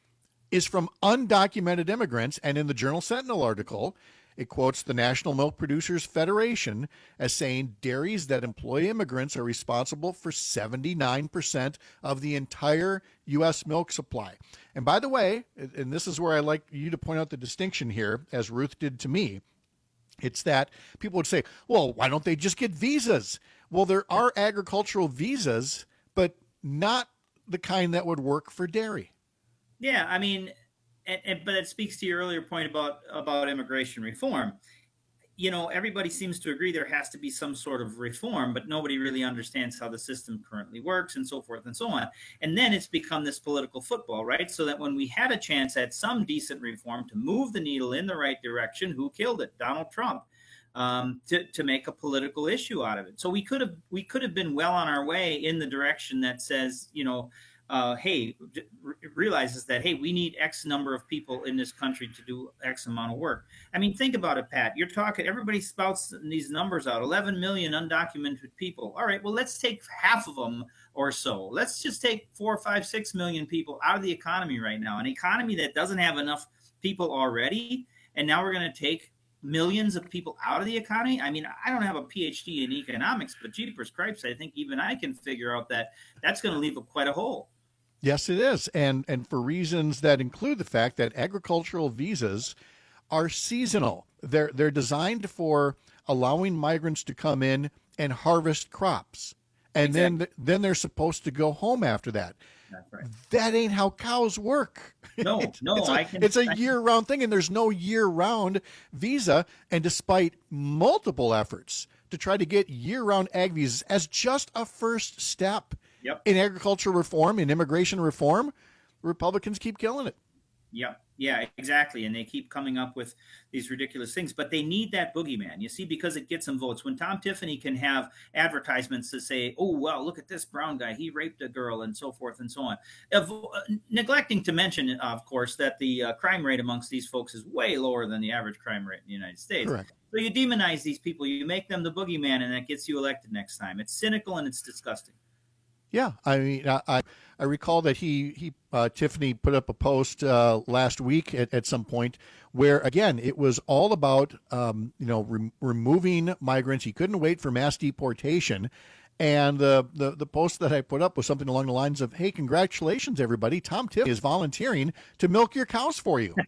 is from undocumented immigrants. And in the Journal Sentinel article, it quotes the National Milk Producers Federation as saying dairies that employ immigrants are responsible for seventy-nine percent of the entire U S milk supply. And by the way, and this is where I like you to point out the distinction here, as Ruth did to me, it's that people would say, well, why don't they just get visas? Well, there are agricultural visas, but not the kind that would work for dairy. Yeah, I mean, and, and, but it speaks to your earlier point about, about immigration reform. You know, everybody seems to agree there has to be some sort of reform, but nobody really understands how the system currently works and so forth and so on. And then it's become this political football, right? So that when we had a chance at some decent reform to move the needle in the right direction, who killed it? Donald Trump. Um, to, to make a political issue out of it. So we could have we could have been well on our way in the direction that says, you know, uh, hey, r- realizes that, hey, we need X number of people in this country to do X amount of work. I mean, think about it, Pat. You're talking, everybody spouts these numbers out, eleven million undocumented people. All right, well, let's take half of them or so. Let's just take four, five, six million people out of the economy right now, an economy that doesn't have enough people already. And now we're going to take millions of people out of the economy. I mean, I don't have a P H D in economics, but jeepers cripes, I think even I can figure out that that's going to leave a, quite a hole. Yes, it is. And and for reasons that include the fact that agricultural visas are seasonal. They're they're designed for allowing migrants to come in and harvest crops. And exactly. then then they're supposed to go home after that. That's right. That ain't how cows work. No, it's, no, it's a, I can. It's a year-round thing, and there's no year-round visa. And despite multiple efforts to try to get year-round ag visas as just a first step yep. in agricultural reform, in immigration reform, Republicans keep killing it. Yep. Yeah, exactly. And they keep coming up with these ridiculous things, but they need that boogeyman, you see, because it gets them votes. When Tom Tiffany can have advertisements to say, oh, well, look at this brown guy, he raped a girl and so forth and so on. Uh, neglecting to mention, of course, that the uh, crime rate amongst these folks is way lower than the average crime rate in the United States. Correct. So you demonize these people, you make them the boogeyman, and that gets you elected next time. It's cynical and it's disgusting. Yeah, I mean, I I recall that he he uh, Tiffany put up a post uh, last week at, at some point where again it was all about um, you know re- removing migrants. He couldn't wait for mass deportation, and the, the the post that I put up was something along the lines of, "Hey, congratulations, everybody! Tom Tiffany is volunteering to milk your cows for you,"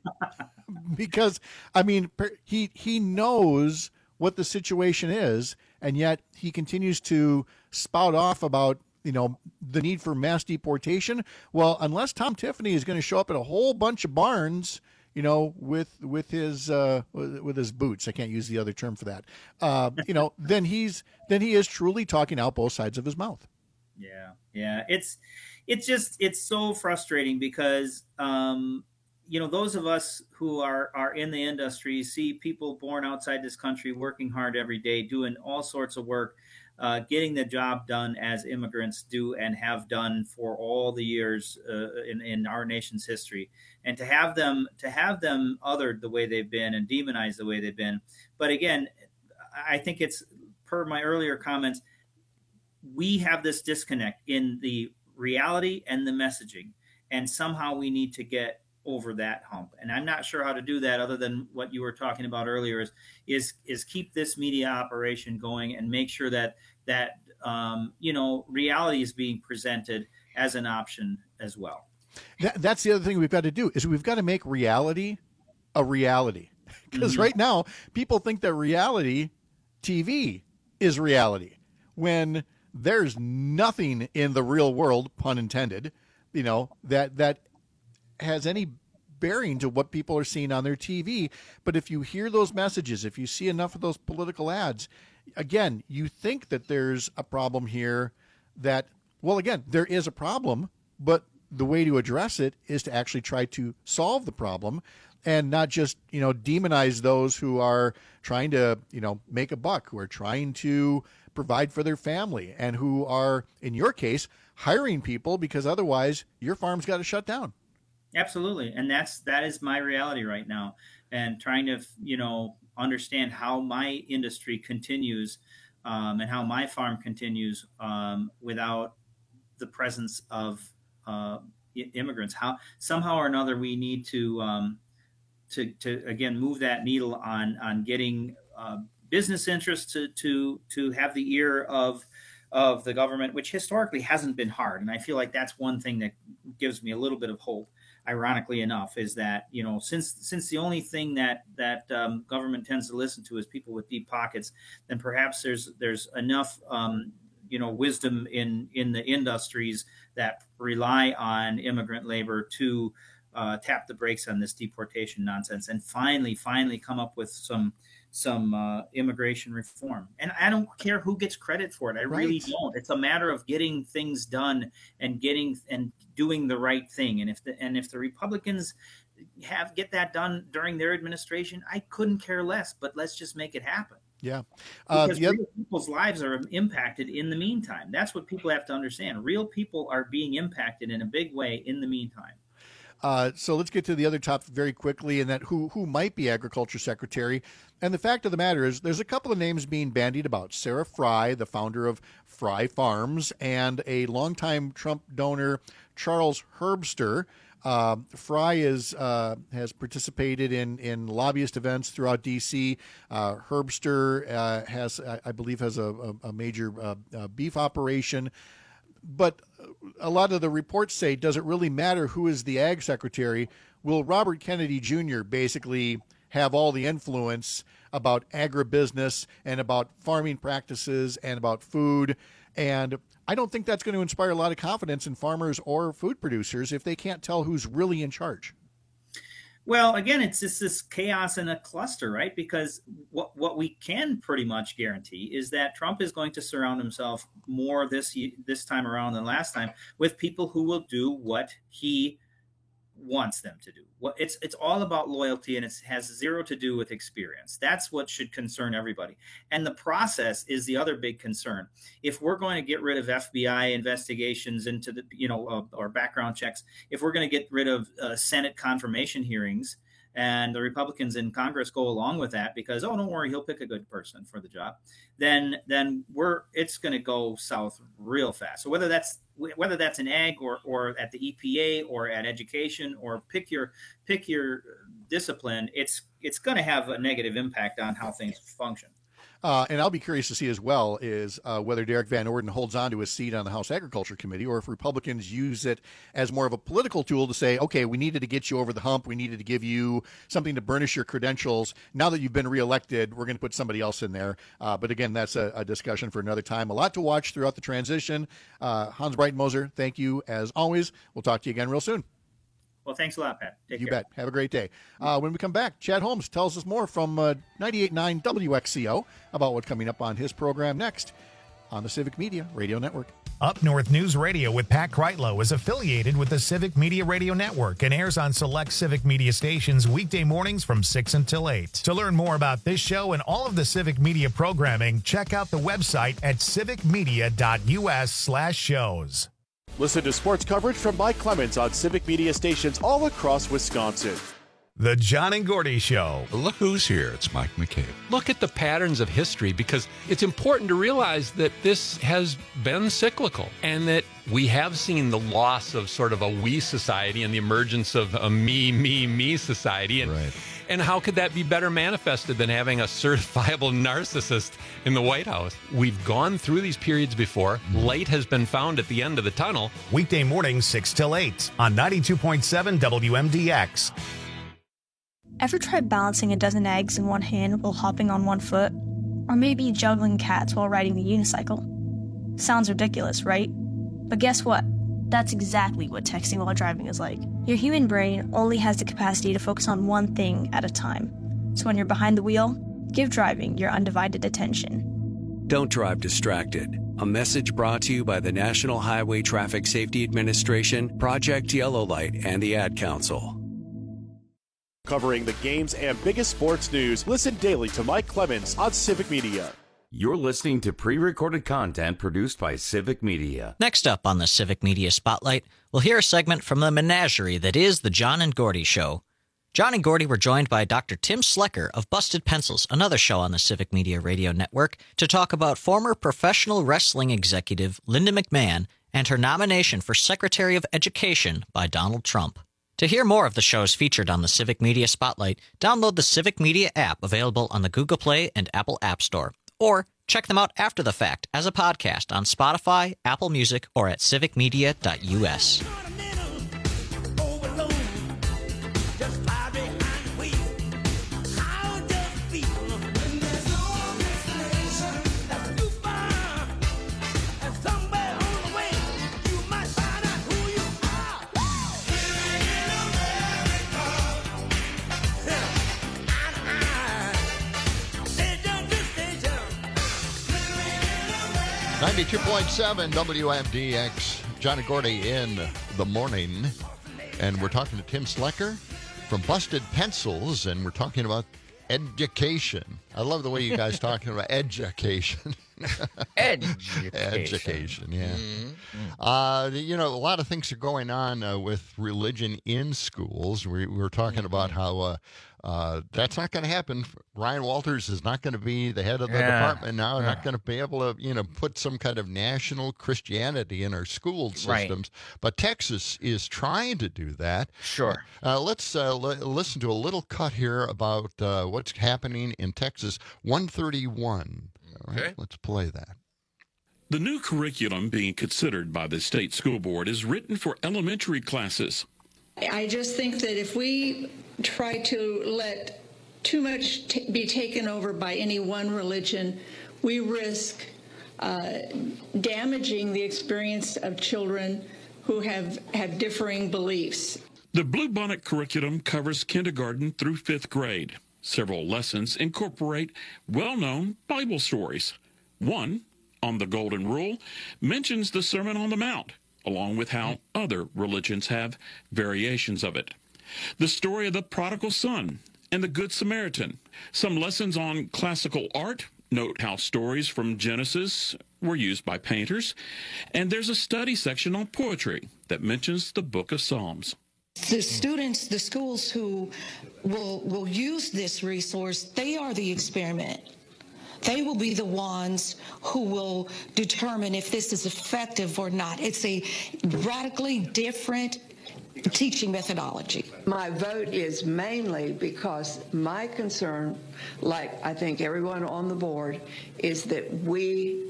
because I mean he he knows what the situation is, and yet he continues to spout off about, you know, the need for mass deportation. Well, unless Tom Tiffany is going to show up at a whole bunch of barns, you know, with with his uh, with his boots, I can't use the other term for that. Uh, you know, then he's then he is truly talking out both sides of his mouth. Yeah, yeah, it's it's just it's so frustrating because um, you know, those of us who are are in the industry see people born outside this country working hard every day, doing all sorts of work, uh, getting the job done as immigrants do and have done for all the years uh, in, in our nation's history. And to have them to have them othered the way they've been and demonized the way they've been. But again, I think it's per my earlier comments, we have this disconnect in the reality and the messaging. And somehow we need to get over that hump. And I'm not sure how to do that other than what you were talking about earlier is, is, is keep this media operation going and make sure that, that, um, you know, reality is being presented as an option as well. That, that's the other thing we've got to do is we've got to make reality a reality. Because mm-hmm. right now people think that reality T V is reality when there's nothing in the real world, pun intended, you know, that, that has any bearing to what people are seeing on their T V. But if you hear those messages, if you see enough of those political ads, again, you think that there's a problem here that, well, again, there is a problem, but the way to address it is to actually try to solve the problem and not just, you know, demonize those who are trying to, you know, make a buck, who are trying to provide for their family and who are, in your case, hiring people because otherwise your farm's got to shut down. Absolutely. And that's, that is my reality right now. And trying to, you know, understand how my industry continues um, and how my farm continues um, without the presence of uh, immigrants. How somehow or another we need to, um, to, to again, move that needle on, on getting uh, business interests to, to, to have the ear of, of the government, which historically hasn't been hard. And I feel like that's one thing that gives me a little bit of hope, ironically enough, is that, you know, since since the only thing that that um, government tends to listen to is people with deep pockets, then perhaps there's there's enough, um, you know, wisdom in, in the industries that rely on immigrant labor to uh, tap the brakes on this deportation nonsense and finally, finally come up with some some uh, immigration reform. And I don't care who gets credit for it. I right. really don't. It's a matter of getting things done and getting and doing the right thing. And if the and if the Republicans have get that done during their administration, I couldn't care less. But let's just make it happen. Yeah, uh, because yep. real people's lives are impacted in the meantime. That's what people have to understand. Real people are being impacted in a big way in the meantime. Uh, so let's get to the other topic very quickly, and that who who might be Agriculture Secretary. And the fact of the matter is there's a couple of names being bandied about. Sarah Fry, the founder of Fry Farms, and a longtime Trump donor, Charles Herbster. Uh, Fry is uh, has participated in, in lobbyist events throughout D C. Uh, Herbster uh, has, I, I believe, has a, a major uh, uh, beef operation. But a lot of the reports say, does it really matter who is the ag secretary? Will Robert Kennedy Junior basically have all the influence about agribusiness and about farming practices and about food? And I don't think that's going to inspire a lot of confidence in farmers or food producers if they can't tell who's really in charge. Well, again, it's just this chaos in a cluster, right? Because what what we can pretty much guarantee is that Trump is going to surround himself more this this time around than last time with people who will do what he wants them to do. What it's it's all about loyalty, and it has zero to do with experience. That's what should concern everybody. And the process is the other big concern. If we're going to get rid of F B I investigations into the, you know, uh, or background checks, if we're going to get rid of uh, Senate confirmation hearings, and the Republicans in Congress go along with that because, oh, don't worry, he'll pick a good person for the job, then then we're it's going to go south real fast. So whether that's whether that's in ag or or at the E P A or at education or pick your pick your discipline, it's it's going to have a negative impact on how things function. Uh, and I'll be curious to see as well is uh, whether Derek Van Orden holds on to his seat on the House Agriculture Committee, or if Republicans use it as more of a political tool to say, okay, we needed to get you over the hump. We needed to give you something to burnish your credentials. Now that you've been reelected, we're going to put somebody else in there. Uh, but again, that's a, a discussion for another time. A lot to watch throughout the transition. Uh, Hans Breitenmoser, thank you as always. We'll talk to you again real soon. Well, thanks a lot, Pat. Take you care. bet. Have a great day. Uh, when we come back, Chad Holmes tells us more from uh, ninety-eight point nine W X C O about what's coming up on his program next on the Civic Media Radio Network. Up North News Radio with Pat Kreitlow is affiliated with the Civic Media Radio Network and airs on select Civic Media stations weekday mornings from six until eight. To learn more about this show and all of the Civic Media programming, check out the website at civicmedia.us slash shows. Listen to sports coverage from Mike Clemens on Civic Media stations all across Wisconsin. The John and Gordy Show. Look who's here. It's Mike McCabe. Look at the patterns of history, because it's important to realize that this has been cyclical and that we have seen the loss of sort of a we society and the emergence of a me, me, me society. And, right. and how could that be better manifested than having a certifiable narcissist in the White House? We've gone through these periods before. Light has been found at the end of the tunnel. Weekday mornings, six till eight on ninety-two point seven W M D X. Ever tried balancing a dozen eggs in one hand while hopping on one foot? Or maybe juggling cats while riding the unicycle? Sounds ridiculous, right? But guess what? That's exactly what texting while driving is like. Your human brain only has the capacity to focus on one thing at a time. So when you're behind the wheel, give driving your undivided attention. Don't drive distracted. A message brought to you by the National Highway Traffic Safety Administration, Project Yellow Light, and the Ad Council. Covering the games and biggest sports news, listen daily to Mike Clemens on Civic Media. You're listening to pre-recorded content produced by Civic Media. Next up on the Civic Media Spotlight, we'll hear a segment from the menagerie that is the John and Gordy Show. John and Gordy were joined by Doctor Tim Slecker of Busted Pencils, another show on the Civic Media Radio Network, to talk about former professional wrestling executive Linda McMahon and her nomination for Secretary of Education by Donald Trump. To hear more of the shows featured on the Civic Media Spotlight, download the Civic Media app available on the Google Play and Apple App Store, or check them out after the fact as a podcast on Spotify, Apple Music, or at civic media dot U S. ninety-two point seven W M D X, John and Gordy in the morning. And we're talking to Tim Slecker from Busted Pencils, and we're talking about education. I love the way you guys talking about education. Education. Education, yeah. Mm-hmm. Uh, you know, a lot of things are going on uh, with religion in schools. We, we were talking mm-hmm. about how uh, uh, that's not going to happen. Ryan Walters is not going to be the head of the yeah. department now. Yeah. Not going to be able to, you know, put some kind of national Christianity in our school systems. Right. But Texas is trying to do that. Sure. Uh, let's uh, l- listen to a little cut here about uh, what's happening in Texas. one thirty-one. All right, Okay. let's play that. The new curriculum being considered by the state school board is written for elementary classes. I just think that if we try to let too much t- be taken over by any one religion, we risk uh, damaging the experience of children who have, have differing beliefs. The Bluebonnet curriculum covers kindergarten through fifth grade. Several lessons incorporate well-known Bible stories. One, on the Golden Rule, mentions the Sermon on the Mount, along with how other religions have variations of it. The story of the prodigal son and the Good Samaritan. Some lessons on classical art. Note how stories from Genesis were used by painters. And there's a study section on poetry that mentions the Book of Psalms. The students, the schools who will will use this resource, they are the experiment. They will be the ones who will determine if this is effective or not. It's a radically different teaching methodology. My vote is mainly because my concern, like I think everyone on the board, is that we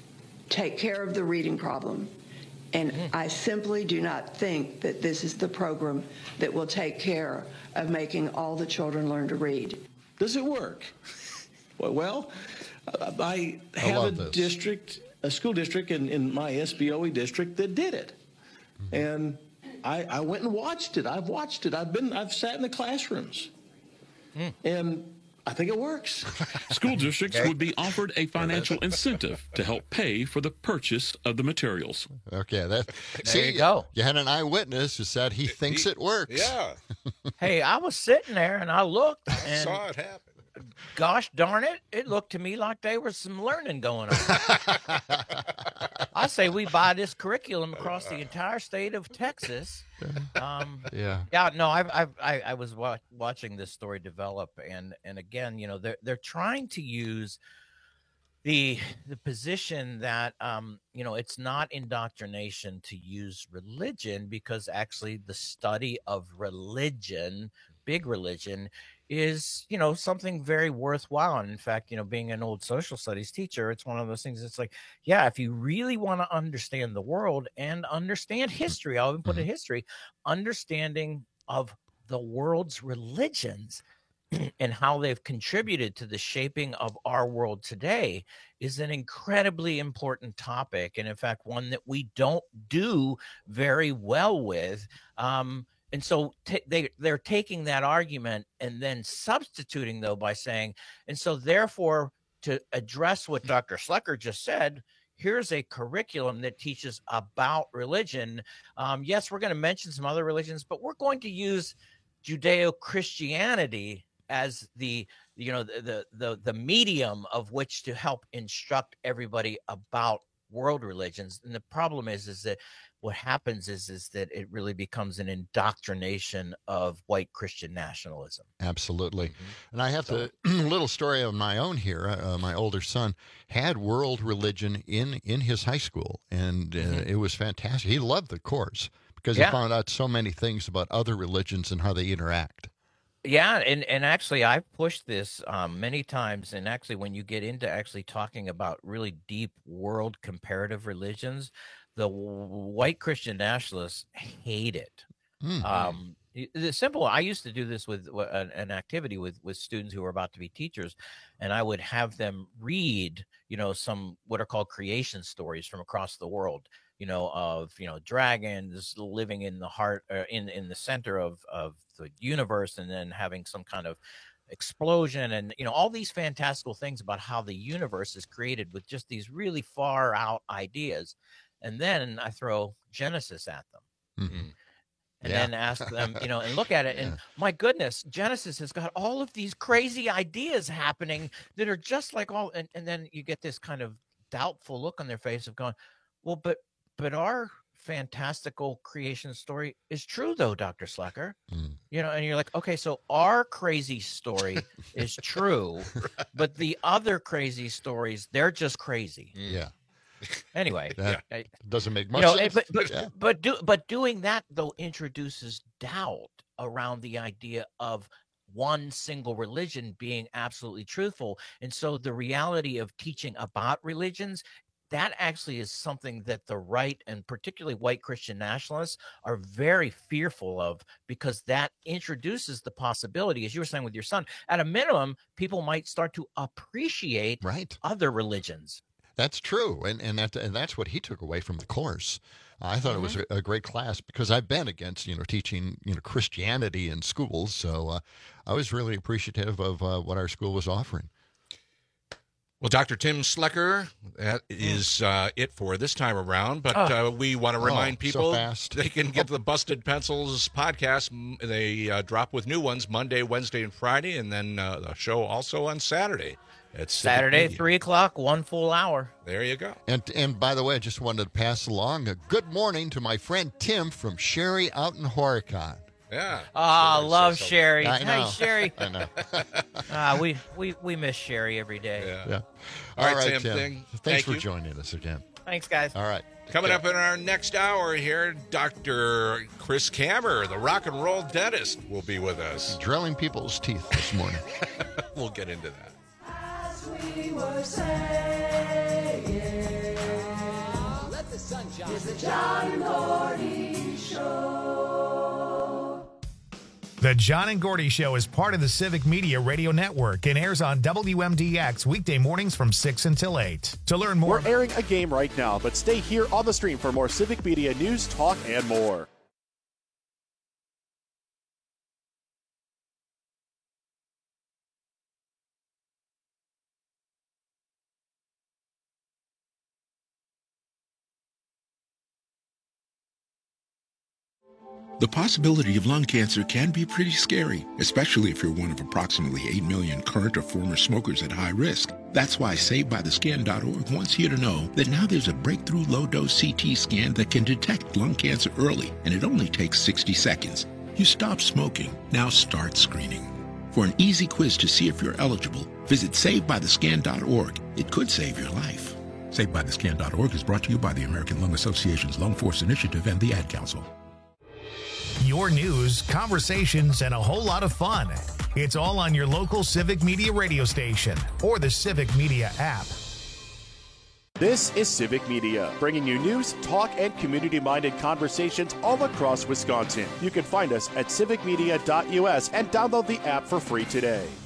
take care of the reading problem. And I simply do not think that this is the program that will take care of making all the children learn to read. Does it work? Well, I have I a this. district, a school district in, in my S B O E district that did it. Mm-hmm. And I, I went and watched it. I've watched it. I've been, I've sat in the classrooms. Mm. And I think it works. School districts would be offered a financial incentive to help pay for the purchase of the materials. Okay, that There see, you go. You had an eyewitness who said he thinks He- it works. Yeah. Hey, I was sitting there and I looked and saw it happen. Gosh darn it, it looked to me like there was some learning going on. I say we buy this curriculum across the entire state of Texas. Um, yeah. Yeah, no, I've, I've, I, I was wa- watching this story develop, and and again, you know, they're they're trying to use the the position that um, you know, it's not indoctrination to use religion, because actually the study of religion, big religion, is, you know, something very worthwhile. And in fact, you know, being an old social studies teacher, it's one of those things that's like, yeah, if you really want to understand the world and understand history, I'll even put in history, understanding of the world's religions and how they've contributed to the shaping of our world today is an incredibly important topic. And in fact, one that we don't do very well with. Um, And so t- they, they're taking that argument and then substituting, though, by saying, and so therefore, to address what Doctor Schlecker just said, here's a curriculum that teaches about religion. Um, yes, we're going to mention some other religions, but we're going to use Judeo-Christianity as the, you know, the, the, the, the medium of which to help instruct everybody about world religions. And the problem is, is that what happens is, is that it really becomes an indoctrination of white Christian nationalism. Absolutely. Mm-hmm. And I have So- the little story of my own here. Uh, my older son had world religion in, in his high school, and uh, Mhm. it was fantastic. He loved the course because Yeah. he found out so many things about other religions and how they interact. Yeah, and, and actually I've pushed this um, many times, and actually when you get into actually talking about really deep world comparative religions, the w- white Christian nationalists hate it. Mm. Um, it- it's simple. I used to do this with w- an, an activity with with students who were about to be teachers, and I would have them read, you know, some what are called creation stories from across the world, you know, of, you know, dragons living in the heart, uh, in in the center of of the universe, and then having some kind of explosion, and, you know, all these fantastical things about how the universe is created with just these really far out ideas. And then I throw Genesis at them. Mm-hmm. And Yeah. then ask them, you know, and look at it. And my goodness, Genesis has got all of these crazy ideas happening that are just like all. And, and then you get this kind of doubtful look on their face of going, well, but but our fantastical creation story is true, though, Doctor Schlecker. Mm. You know, and you're like, okay, so our crazy story is true, but the other crazy stories, they're just crazy. Yeah. Anyway, That I- doesn't make much you know, sense. but but Yeah. but do but doing that though introduces doubt around the idea of one single religion being absolutely truthful. And so the reality of teaching about religions, that actually is something that the right, and particularly white Christian nationalists, are very fearful of, because that introduces the possibility, as you were saying with your son, at a minimum, people might start to appreciate right. other religions. That's true, and and that and that's what he took away from the course. I thought it was a, a great class, because I've been against, you know, teaching, you know, Christianity in schools, so uh, I was really appreciative of uh, what our school was offering. Well, Doctor Tim Schlecker, that is uh, it for this time around. But Oh. uh, we want to Oh, remind so people fast. they can get the Busted Pencils podcast. M- They uh, drop with new ones Monday, Wednesday, and Friday, and then uh, the show also on Saturday. It's Saturday, three o'clock, one full hour. There you go. And and by the way, I just wanted to pass along a good morning to my friend Tim from Sherry out in Horicon. Yeah. Ah, love Sherry. I Hey, know. Sherry. I know. Ah, we, we, we miss Sherry every day. Yeah. Yeah. All right, right, Tim. Tim. Thing. Thanks Thank for you. joining us again. Thanks, guys. All right. Coming up in our next hour here, Doctor Chris Kammer, the rock and roll dentist, will be with us. Drilling people's teeth this morning. We'll get into that. We were saying, let the sun shine. It's the John and Gordy Show. The John and Gordy Show is part of the Civic Media Radio Network and airs on W M D X weekday mornings from six until eight. To learn more, We're airing a game right now, but stay here on the stream for more Civic Media news, talk, and more. The possibility of lung cancer can be pretty scary, especially if you're one of approximately eight million current or former smokers at high risk. That's why Saved By The Scan dot org wants you to know that now there's a breakthrough low-dose C T scan that can detect lung cancer early, and it only takes sixty seconds. You stop smoking, now start screening. For an easy quiz to see if you're eligible, visit Saved By The Scan dot org. It could save your life. Saved By The Scan dot org is brought to you by the American Lung Association's Lung Force Initiative and the Ad Council. Your news, conversations, and a whole lot of fun. It's all on your local Civic Media radio station or the Civic Media app. This is Civic Media, bringing you news, talk, and community-minded conversations all across Wisconsin. You can find us at civic media dot U S and download the app for free today.